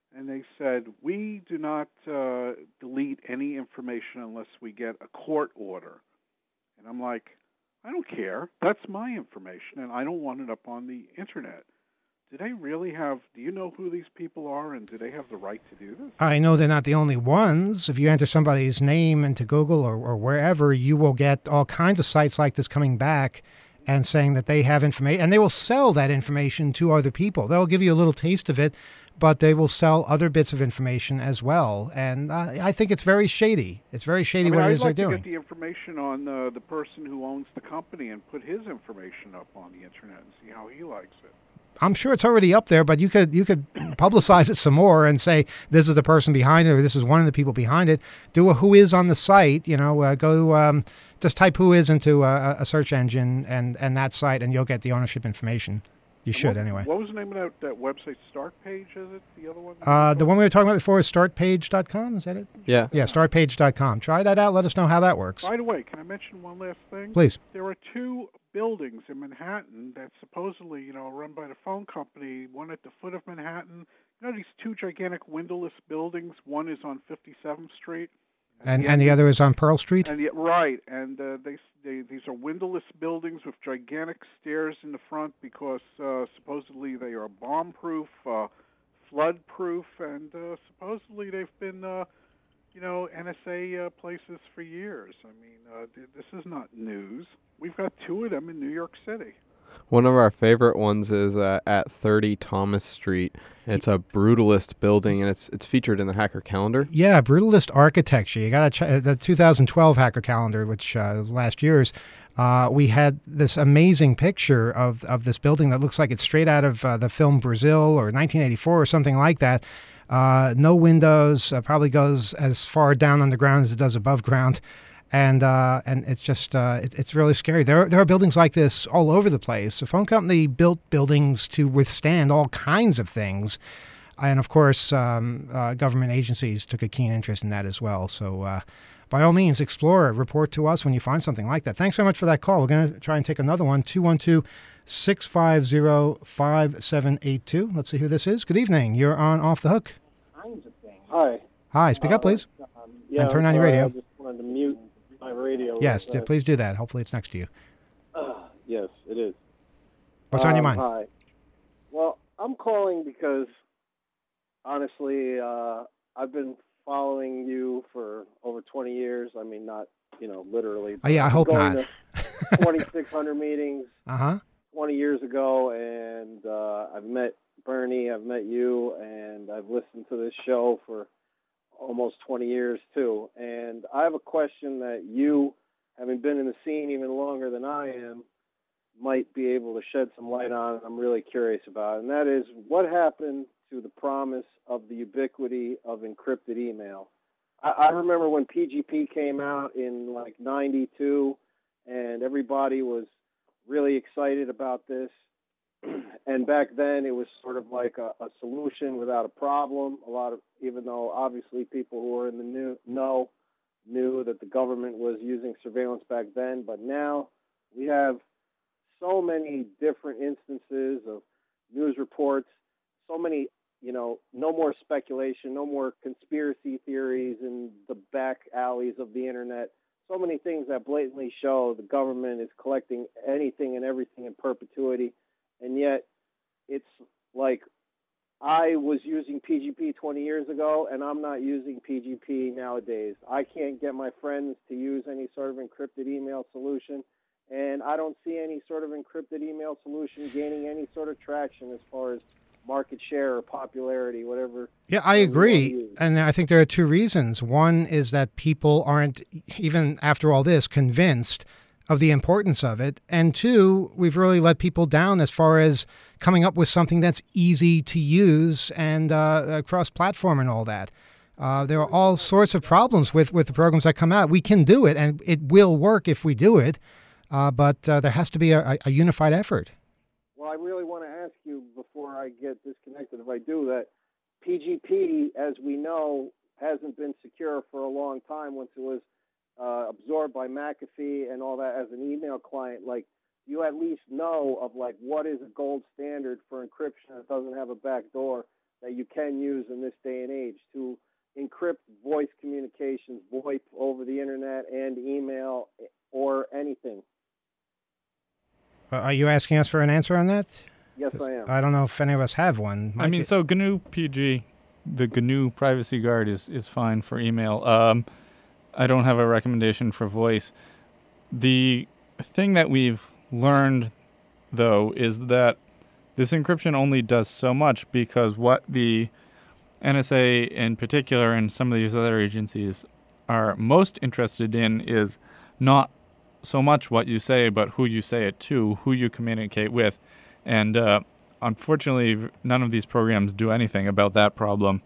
and they said, we do not uh, delete any information unless we get a court order. And I'm like, I don't care. That's my information, and I don't want it up on the Internet. Do they really have, do you know who these people are, and do they have the right to do this? I know they're not the only ones. If you enter somebody's name into Google or, or wherever, you will get all kinds of sites like this coming back and saying that they have information, and they will sell that information to other people. They'll give you a little taste of it, but they will sell other bits of information as well. And uh, I think it's very shady. It's very shady I mean, what it I'd is like they're to doing. get the information on uh, the person who owns the company and put his information up on the Internet and see how he likes it. I'm sure it's already up there, but you could you could publicize it some more and say this is the person behind it, or this is one of the people behind it. Do a who is on the site. You know, uh, go to um, just type who is into a, a search engine and, and that site, and you'll get the ownership information. You And should what, anyway. What was the name of that, that website? Start Page, is it? The other one? Uh, the one we were talking about before is start page dot com. Is that it? Yeah. Yeah, start page dot com. Try that out. Let us know how that works. By the way, can I mention one last thing? Please. There are two buildings in Manhattan that supposedly, you know, are run by the phone company. One at the foot of Manhattan. You know these two gigantic windowless buildings? One is on fifty-seventh Street. And and the other is on Pearl Street? And the, right, and uh, they, they these are windowless buildings with gigantic stairs in the front because uh, supposedly they are bomb-proof, uh, flood-proof, and uh, supposedly they've been, uh, you know, N S A uh, places for years. I mean, uh, th- this is not news. We've got two of them in New York City. One of our favorite ones is uh, at thirty Thomas Street. It's a brutalist building, and it's it's featured in the Hacker Calendar. Yeah, brutalist architecture. You got to check the two thousand twelve Hacker Calendar, which uh, was last year's. Uh, we had this amazing picture of, of this building that looks like it's straight out of uh, the film Brazil or nineteen eighty-four or something like that. Uh, no windows, uh, probably goes as far down underground as it does above ground. And uh, and it's just uh, it, it's really scary. There there are buildings like this all over the place. The phone company built buildings to withstand all kinds of things, and of course, um, uh, government agencies took a keen interest in that as well. So, uh, by all means, explore it. Report to us when you find something like that. Thanks very much for that call. We're going to try and take another one. two one two, six five zero, five seven eight two. Let's see who this is. Good evening. You're on Off the Hook. Hi. Hi. Speak up, please. Um, yeah, And turn I'm on your sorry, radio. I just wanted to mute my radio. Yes, Uh, please do that. Hopefully, it's next to you. uh, yes, it is. What's on your Um, mind? Hi. Well, I'm calling because, honestly, uh, I've been following you for over twenty years. I mean, not, you know, literally. Oh, yeah, I I've hope been not. going to twenty-six hundred meetings Uh huh. twenty years ago, and uh, I've met Bernie, I've met you, and I've listened to this show for almost twenty years, too. And I have a question that you, having been in the scene even longer than I am, might be able to shed some light on, and I'm really curious about. And that is, what happened to the promise of the ubiquity of encrypted email? I, I remember when P G P came out in like ninety-two, and everybody was really excited about this. And back then, it was sort of like a, a solution without a problem. A lot of, even though obviously people who were in the new, know knew that the government was using surveillance back then, but now we have so many different instances of news reports, so many, you know, no more speculation, no more conspiracy theories in the back alleys of the internet. So many things that blatantly show the government is collecting anything and everything in perpetuity. And yet it's like I was using P G P twenty years ago, and I'm not using P G P nowadays. I can't get my friends to use any sort of encrypted email solution, and I don't see any sort of encrypted email solution gaining any sort of traction as far as market share or popularity, whatever. Yeah, I term you wanna agree. use. And I think there are two reasons. One is that people aren't, even after all this, convinced of the importance of it. And two, we've really let people down as far as coming up with something that's easy to use and uh, cross-platform and all that. Uh, there are all sorts of problems with, with the programs that come out. We can do it, and it will work if we do it, uh, but uh, there has to be a, a unified effort. Well, I really want to ask you before I get disconnected, if I do, that P G P, as we know, hasn't been secure for a long time once it was uh, absorbed by McAfee and all that as an email client. Like, you at least know of, like, what is a gold standard for encryption that doesn't have a back door. that you can use in this day and age to encrypt voice communications, VoIP over the internet and email or anything. Uh, are you asking us for an answer on that? Yes, I am. I don't know if any of us have one. I mean, so G N U P G, the G N U Privacy Guard is, is fine for email. Um, I don't have a recommendation for voice. The thing that we've learned, though, is that this encryption only does so much because what the N S A in particular and some of these other agencies are most interested in is not so much what you say, but who you say it to, who you communicate with. And uh, unfortunately, none of these programs do anything about that problem.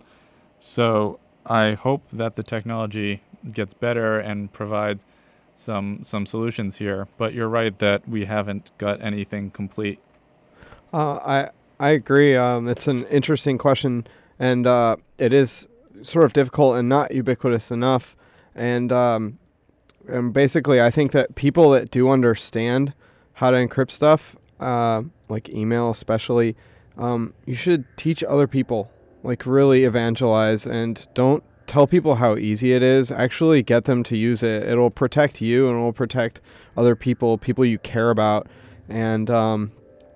So I hope that the technology gets better and provides some some solutions here. But you're right that we haven't got anything complete. Uh, I I agree. Um, it's an interesting question, and uh, it is sort of difficult and not ubiquitous enough. And um, and basically, I think that people that do understand how to encrypt stuff, uh, like email especially, um, you should teach other people, like really evangelize, and don't tell people how easy it is. Actually get them to use it. It'll protect you and it'll protect other people, people you care about. And um,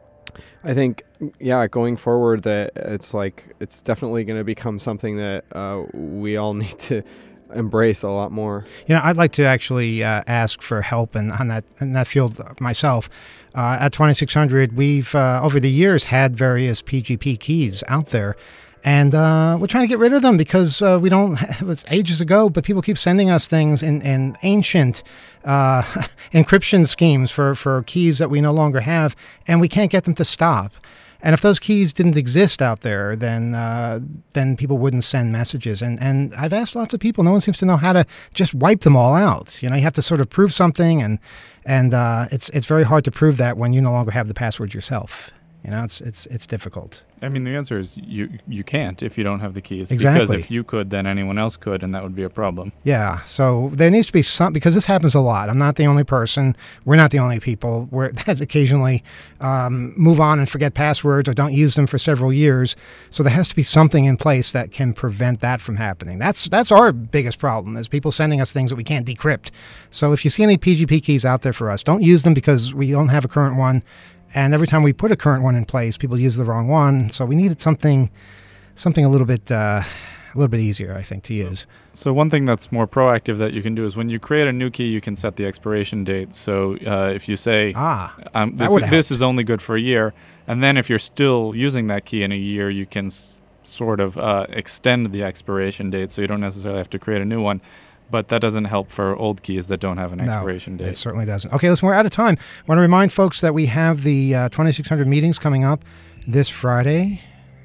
I think, yeah, going forward, that it's like it's definitely going to become something that uh, we all need to embrace a lot more. You know, I'd like to actually uh, ask for help in, on that in that field myself. Uh, at twenty-six hundred, we've uh, over the years had various P G P keys out there, and uh, we're trying to get rid of them because uh, we don't. It was ages ago, but people keep sending us things in, in ancient uh, encryption schemes for for keys that we no longer have, and we can't get them to stop. And if those keys didn't exist out there, then uh, then people wouldn't send messages. And and I've asked lots of people. No one seems to know how to just wipe them all out. You know, you have to sort of prove something, and and uh, it's it's very hard to prove that when you no longer have the password yourself. You know, it's it's it's difficult. I mean, the answer is you you can't if you don't have the keys. Exactly. Because if you could, then anyone else could, and that would be a problem. Yeah. So there needs to be some, because this happens a lot. I'm not the only person. We're not the only people where that occasionally um, move on and forget passwords or don't use them for several years. So there has to be something in place that can prevent that from happening. That's that's our biggest problem, is people sending us things that we can't decrypt. So if you see any P G P keys out there for us, don't use them because we don't have a current one. And every time we put a current one in place, people use the wrong one. So we needed something, something a little bit, uh, a little bit easier, I think, to use. So one thing that's more proactive that you can do is when you create a new key, you can set the expiration date. So uh, if you say, ah, um, this, is, this is only good for a year, and then if you're still using that key in a year, you can s- sort of uh, extend the expiration date, so you don't necessarily have to create a new one. But that doesn't help for old keys that don't have an expiration no, date. It certainly doesn't. Okay, listen, we're out of time. I want to remind folks that we have the uh, twenty-six hundred meetings coming up this Friday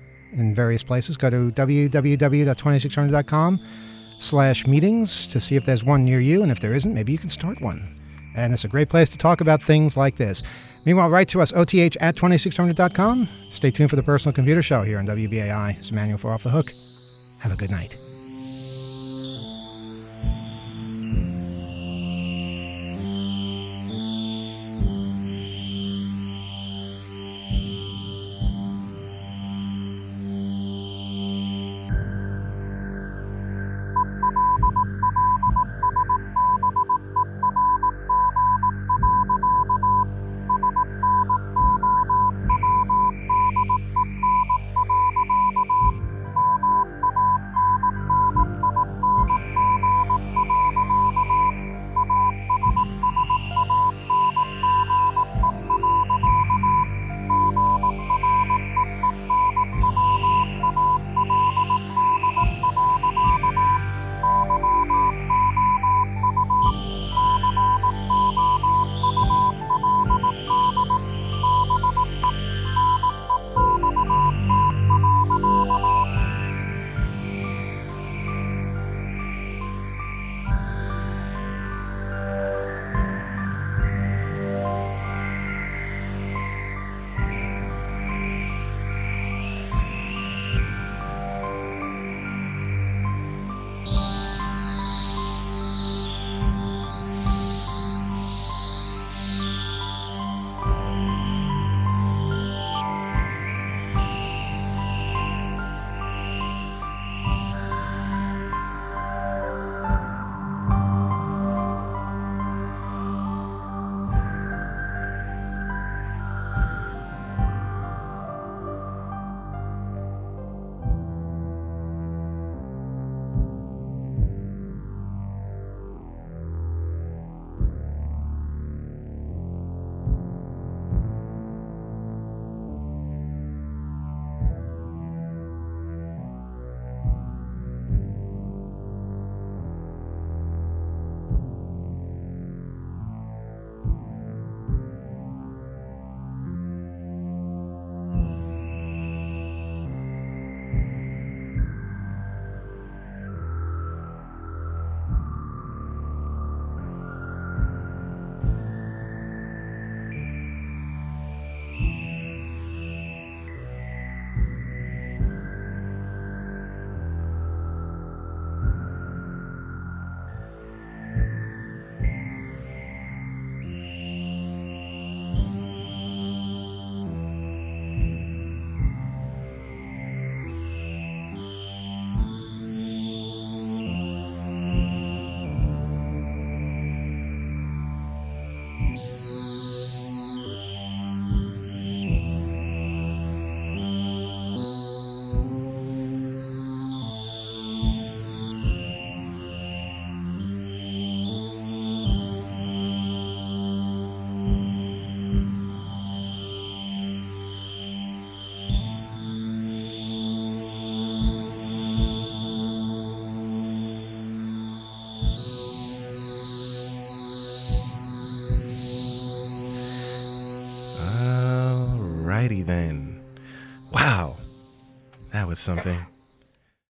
in various places. Go to w w w dot twenty-six hundred dot com slash meetings to see if there's one near you. And if there isn't, maybe you can start one. And it's a great place to talk about things like this. Meanwhile, write to us, O T H at twenty-six hundred dot com. Stay tuned for the Personal Computer Show here on W B A I. It's Emmanuel for Off the Hook. Have a good night. righty then. Wow, that was something.